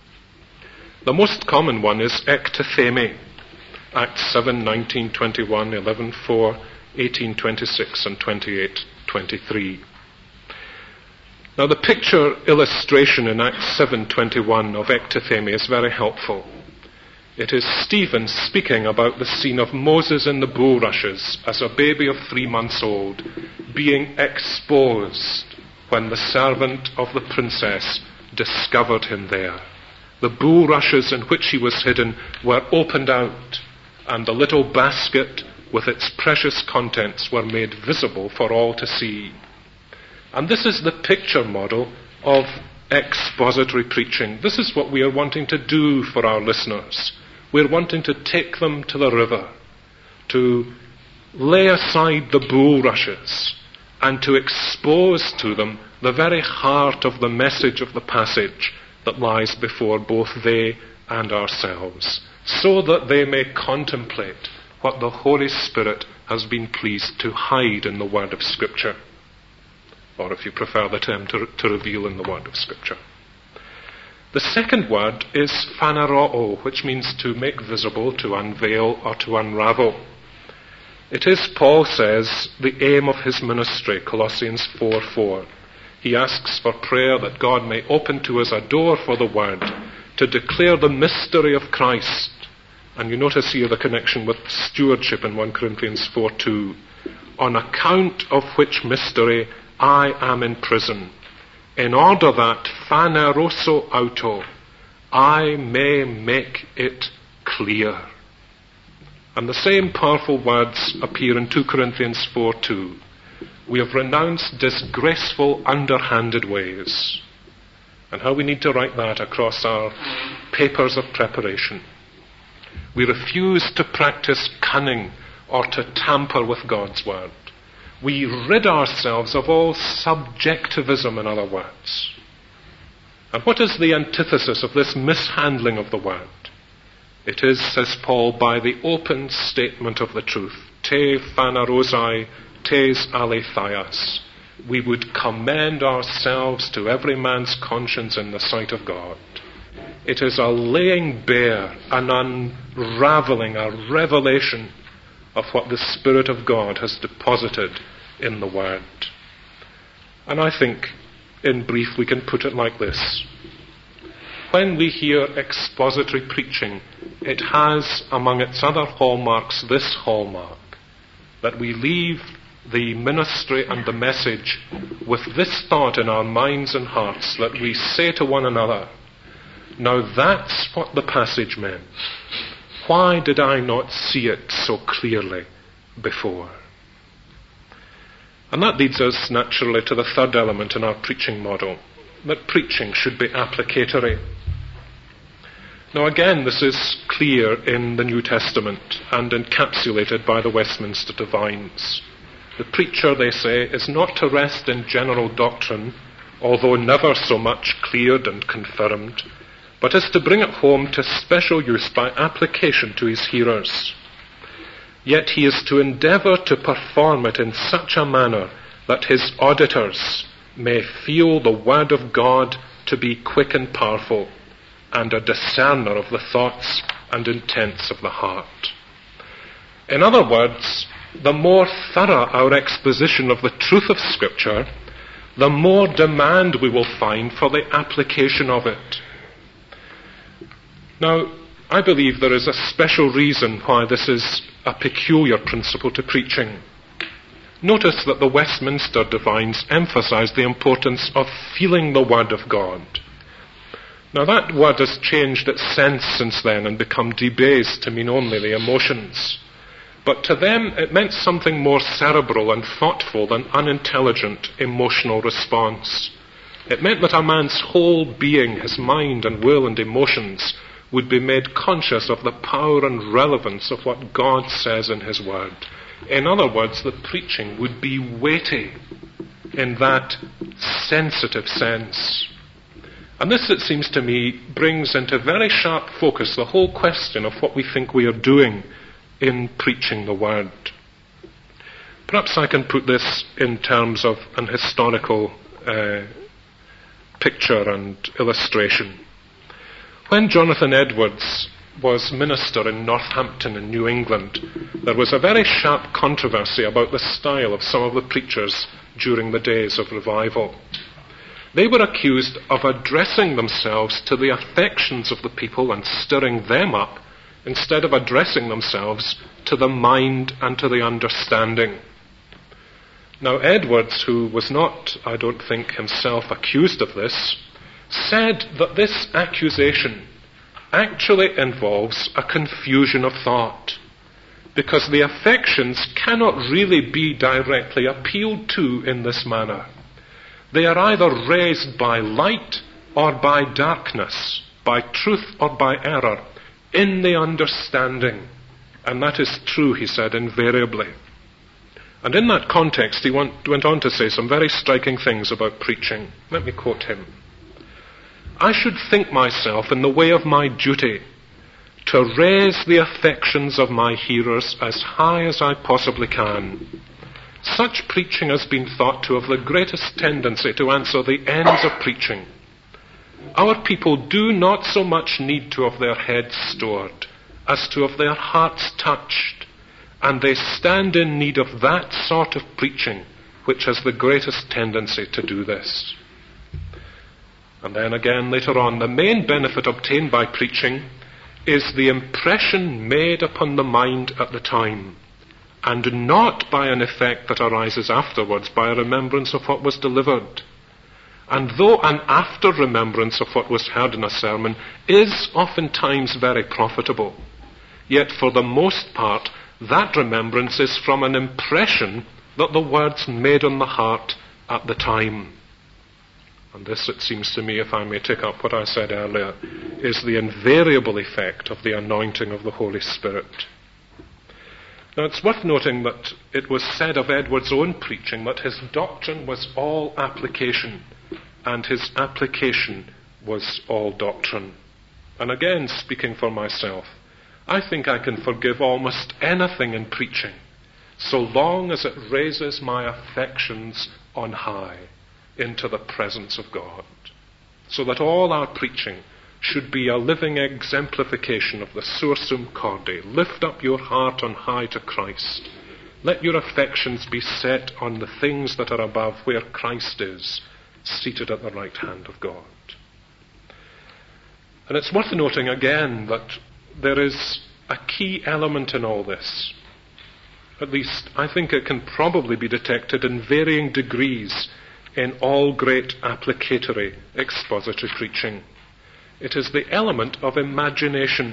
The most common one is ektotheme, Acts seven, nineteen, twenty-one, eleven, four, eighteen, twenty-six, and twenty-eight, twenty-three. Now, the picture illustration in Acts seven, twenty-one of ektotheme is very helpful. It is Stephen speaking about the scene of Moses in the bulrushes as a baby of three months old, being exposed when the servant of the princess discovered him there. The bulrushes in which he was hidden were opened out, and the little basket with its precious contents were made visible for all to see. And this is the picture model of expository preaching. This is what we are wanting to do for our listeners. We're wanting to take them to the river, to lay aside the bulrushes, and to expose to them the very heart of the message of the passage that lies before both they and ourselves, so that they may contemplate what the Holy Spirit has been pleased to hide in the Word of Scripture, or if you prefer the term, to, to reveal in the Word of Scripture. The second word is phaneroo, which means to make visible, to unveil, or to unravel. It is, Paul says, the aim of his ministry, Colossians four four. He asks for prayer that God may open to us a door for the word, to declare the mystery of Christ. And you notice here the connection with stewardship in First Corinthians four two. On account of which mystery I am in prison, in order that phaneroso auto, I may make it clear. And the same powerful words appear in Second Corinthians four two. We have renounced disgraceful, underhanded ways. And how we need to write that across our papers of preparation. We refuse to practice cunning or to tamper with God's word. We rid ourselves of all subjectivism, in other words. And what is the antithesis of this mishandling of the word? It is, says Paul, by the open statement of the truth. Te phanerosai, tes aleithaias. We would commend ourselves to every man's conscience in the sight of God. It is a laying bare, an unraveling, a revelation of what the Spirit of God has deposited in the Word. And I think, in brief, we can put it like this. When we hear expository preaching, it has, among its other hallmarks, this hallmark, that we leave the ministry and the message with this thought in our minds and hearts, that we say to one another, now that's what the passage meant. Why did I not see it so clearly before? And that leads us naturally to the third element in our preaching model, that preaching should be applicatory. Now again, this is clear in the New Testament and encapsulated by the Westminster Divines. The preacher, they say, is not to rest in general doctrine, although never so much cleared and confirmed, but is to bring it home to special use by application to his hearers. Yet he is to endeavour to perform it in such a manner that his auditors may feel the word of God to be quick and powerful, and a discerner of the thoughts and intents of the heart. In other words, the more thorough our exposition of the truth of Scripture, the more demand we will find for the application of it. Now, I believe there is a special reason why this is a peculiar principle to preaching. Notice that the Westminster Divines emphasize the importance of feeling the Word of God. Now that word has changed its sense since then and become debased to mean only the emotions. But to them it meant something more cerebral and thoughtful than unintelligent emotional response. It meant that a man's whole being, his mind and will and emotions, would be made conscious of the power and relevance of what God says in his word. In other words, the preaching would be weighty in that sensitive sense. And this, it seems to me, brings into very sharp focus the whole question of what we think we are doing in preaching the word. Perhaps I can put this in terms of an historical uh, picture and illustration. When Jonathan Edwards was minister in Northampton in New England, there was a very sharp controversy about the style of some of the preachers during the days of revival. They were accused of addressing themselves to the affections of the people and stirring them up, instead of addressing themselves to the mind and to the understanding. Now Edwards, who was not, I don't think, himself accused of this, said that this accusation actually involves a confusion of thought, because the affections cannot really be directly appealed to in this manner. They are either raised by light or by darkness, by truth or by error, in the understanding. And that is true, he said, invariably. And in that context, he went, went on to say some very striking things about preaching. Let me quote him. I should think myself in the way of my duty to raise the affections of my hearers as high as I possibly can. Such preaching has been thought to have the greatest tendency to answer the ends of preaching. Our people do not so much need to have their heads stored as to have their hearts touched, and they stand in need of that sort of preaching which has the greatest tendency to do this. And then again later on, the main benefit obtained by preaching is the impression made upon the mind at the time, and not by an effect that arises afterwards by a remembrance of what was delivered. And though an after remembrance of what was heard in a sermon is oftentimes very profitable, yet for the most part that remembrance is from an impression that the words made on the heart at the time. And this, it seems to me, if I may take up what I said earlier, is the invariable effect of the anointing of the Holy Spirit. Now, it's worth noting that it was said of Edward's own preaching that his doctrine was all application, and his application was all doctrine. And again, speaking for myself, I think I can forgive almost anything in preaching, so long as it raises my affections on high into the presence of God, so that all our preaching should be a living exemplification of the sursum cordae. Lift up your heart on high to Christ. Let your affections be set on the things that are above, where Christ is, seated at the right hand of God. And it's worth noting again that there is a key element in all this. At least, I think it can probably be detected in varying degrees in all great applicatory expository preaching. It is the element of imagination.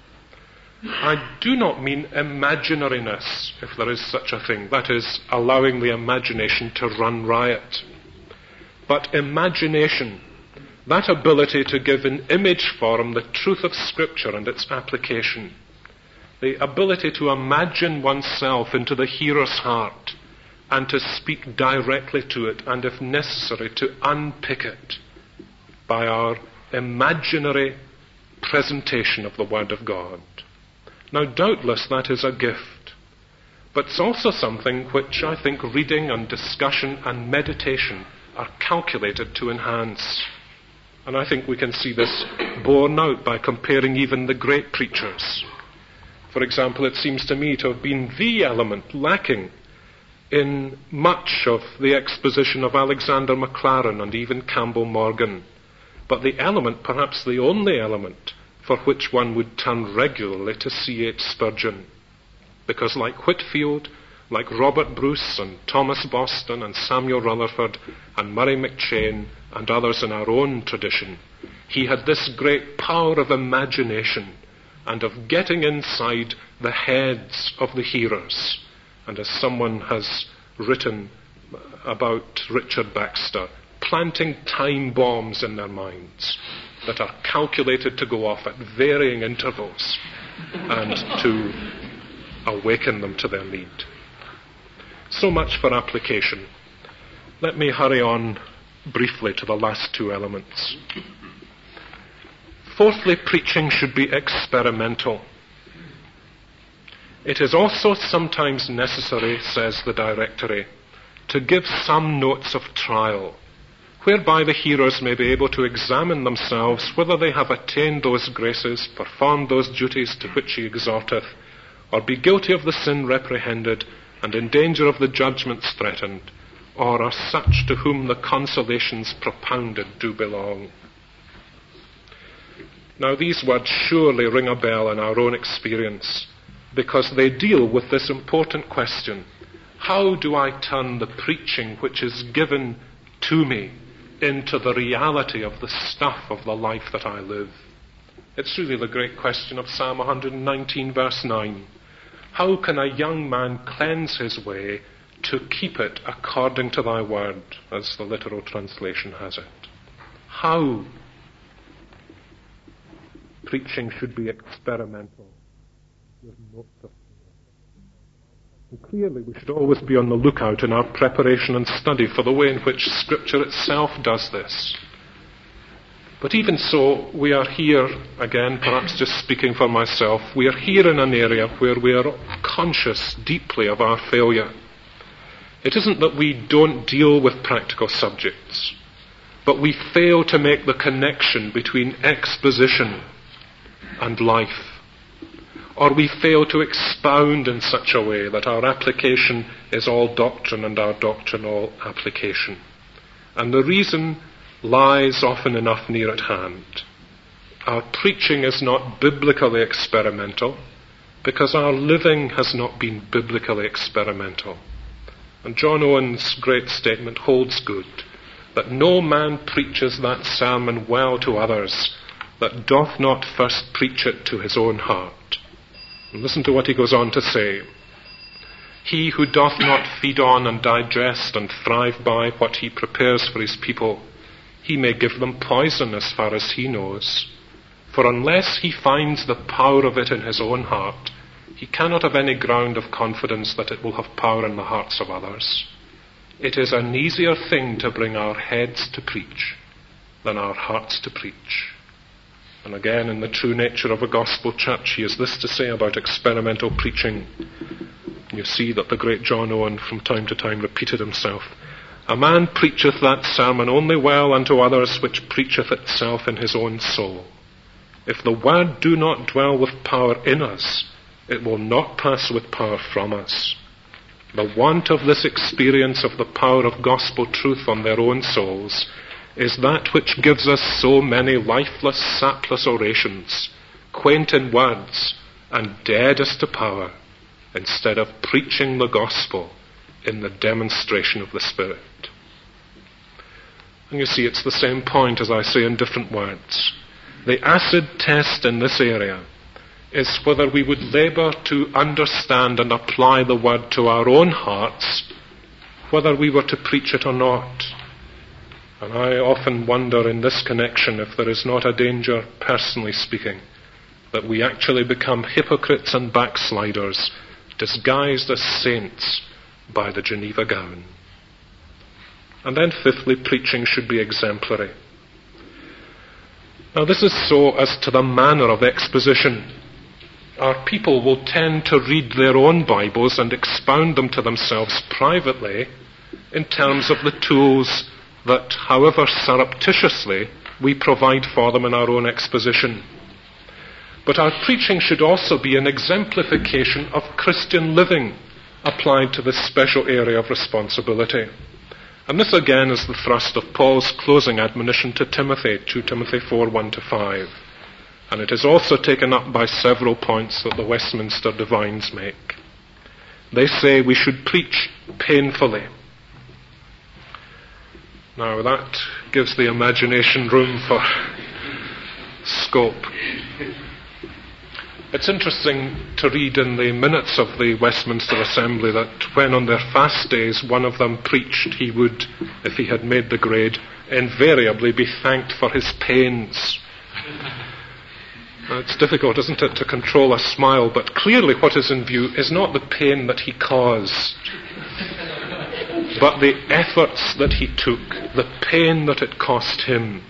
I do not mean imaginariness, if there is such a thing, that is, allowing the imagination to run riot. But imagination, that ability to give in image form the truth of Scripture and its application, the ability to imagine oneself into the hearer's heart and to speak directly to it, and if necessary to unpick it by our imaginary presentation of the Word of God. Now, doubtless that is a gift, but it's also something which I think reading and discussion and meditation are calculated to enhance. And I think we can see this borne out by comparing even the great preachers. For example, it seems to me to have been the element lacking in much of the exposition of Alexander Maclaren and even Campbell Morgan, but the element, perhaps the only element, for which one would turn regularly to C H Spurgeon. Because like Whitfield, like Robert Bruce and Thomas Boston and Samuel Rutherford and Murray McCheyne and others in our own tradition, he had this great power of imagination and of getting inside the heads of the hearers. And as someone has written about Richard Baxter, planting time bombs in their minds that are calculated to go off at varying intervals and to awaken them to their need. So much for application. Let me hurry on briefly to the last two elements. Fourthly, preaching should be experimental. It is also sometimes necessary, says the directory, to give some notes of trial, whereby the hearers may be able to examine themselves whether they have attained those graces, performed those duties to which he exhorteth, or be guilty of the sin reprehended, and in danger of the judgments threatened, or are such to whom the consolations propounded do belong. Now these words surely ring a bell in our own experience, because they deal with this important question: how do I turn the preaching which is given to me into the reality of the stuff of the life that I live? It's really the great question of Psalm one nineteen, verse nine. How can a young man cleanse his way to keep it according to thy word, as the literal translation has it? How? Preaching should be experimental. And clearly we should always be on the lookout in our preparation and study for the way in which Scripture itself does this. But even so, we are here, again, perhaps just speaking for myself, we are here in an area where we are conscious deeply of our failure. It isn't that we don't deal with practical subjects, but we fail to make the connection between exposition and life. or we fail to expound in such a way that our application is all doctrine and our doctrine all application. And the reason lies often enough near at hand. Our preaching is not biblically experimental because our living has not been biblically experimental. And John Owen's great statement holds good, that no man preaches that sermon well to others that doth not first preach it to his own heart. And listen to what he goes on to say. He who doth not feed on and digest and thrive by what he prepares for his people, he may give them poison as far as he knows. For unless he finds the power of it in his own heart, he cannot have any ground of confidence that it will have power in the hearts of others. It is an easier thing to bring our heads to preach than our hearts to preach. And again, in the true nature of a gospel church, he has this to say about experimental preaching. You see that the great John Owen from time to time repeated himself. A man preacheth that sermon only well unto others which preacheth itself in his own soul. If the word do not dwell with power in us, it will not pass with power from us. The want of this experience of the power of gospel truth on their own souls is that which gives us so many lifeless, sapless orations, quaint in words and dead as to power, instead of preaching the gospel in the demonstration of the Spirit. And you see, it's the same point as I say in different words. The acid test in this area is whether we would labour to understand and apply the word to our own hearts, whether we were to preach it or not. And I often wonder in this connection if there is not a danger, personally speaking, that we actually become hypocrites and backsliders, disguised as saints by the Geneva gown. And then fifthly, preaching should be exemplary. Now this is so as to the manner of exposition. Our people will tend to read their own Bibles and expound them to themselves privately in terms of the tools that, however surreptitiously, we provide for them in our own exposition. But our preaching should also be an exemplification of Christian living applied to this special area of responsibility. And this again is the thrust of Paul's closing admonition to Timothy, Second Timothy four, one to five. And it is also taken up by several points that the Westminster divines make. They say we should preach painfully. Now that gives the imagination room for scope. It's interesting to read in the minutes of the Westminster Assembly that when on their fast days one of them preached, he would, if he had made the grade, invariably be thanked for his pains. Now, it's difficult, isn't it, to control a smile, but clearly what is in view is not the pain that he caused, but the efforts that he took, the pain that it cost him.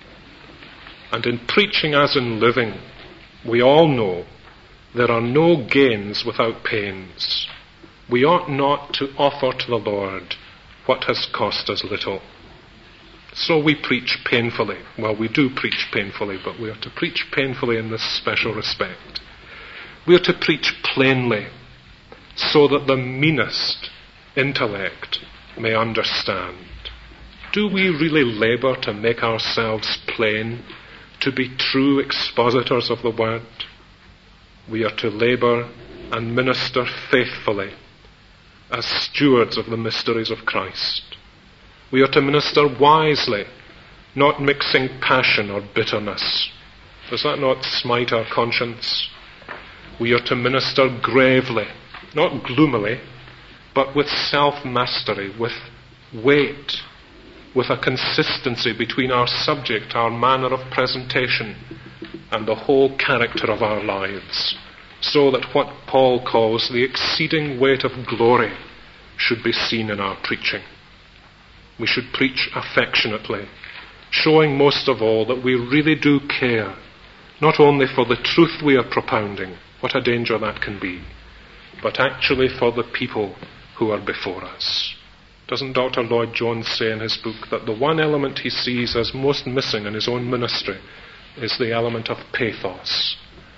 And in preaching as in living, we all know there are no gains without pains. We ought not to offer to the Lord what has cost us little. So we preach painfully. Well, we do preach painfully, but we are to preach painfully in this special respect. We are to preach plainly, so that the meanest intellect may understand. Do we really labour to make ourselves plain, to be true expositors of the word? We are to labour and minister faithfully as stewards of the mysteries of Christ. We are to minister wisely, not mixing passion or bitterness. Does that not smite our conscience? We are to minister gravely, not gloomily, but with self-mastery, with weight, with a consistency between our subject, our manner of presentation, and the whole character of our lives, so that what Paul calls the exceeding weight of glory should be seen in our preaching. We should preach affectionately, showing most of all that we really do care, not only for the truth we are propounding, what a danger that can be, but actually for the people who are before us. Doesn't Doctor Lloyd Jones say in his book that the one element he sees as most missing in his own ministry is the element of pathos,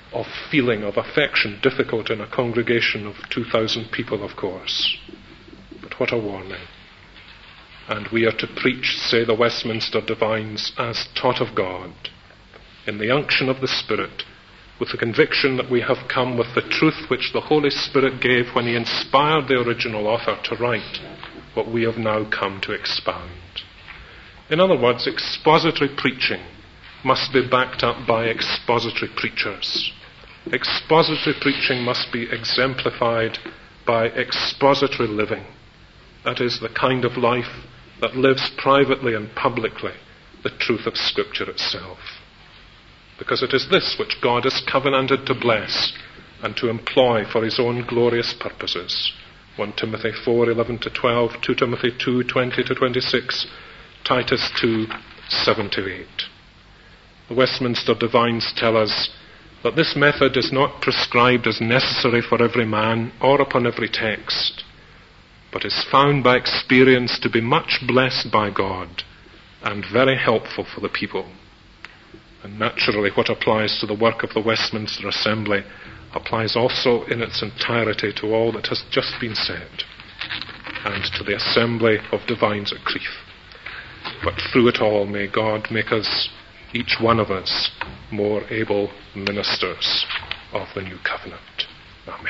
of feeling, of affection, difficult in a congregation of two thousand people, of course. But what a warning. And we are to preach, say the Westminster Divines, as taught of God, in the unction of the Spirit, with the conviction that we have come with the truth which the Holy Spirit gave when he inspired the original author to write what we have now come to expound. In other words, expository preaching must be backed up by expository preachers. Expository preaching must be exemplified by expository living. That is, the kind of life that lives privately and publicly the truth of Scripture itself. Because it is this which God has covenanted to bless and to employ for his own glorious purposes. First Timothy four, eleven to twelve, Second Timothy two, twenty to twenty-six, Titus two, seven to eight. The Westminster Divines tell us that this method is not prescribed as necessary for every man or upon every text, but is found by experience to be much blessed by God and very helpful for the people. And naturally, what applies to the work of the Westminster Assembly applies also in its entirety to all that has just been said, and to the Assembly of Divines at Crieff. But through it all, may God make us, each one of us, more able ministers of the new covenant. Amen.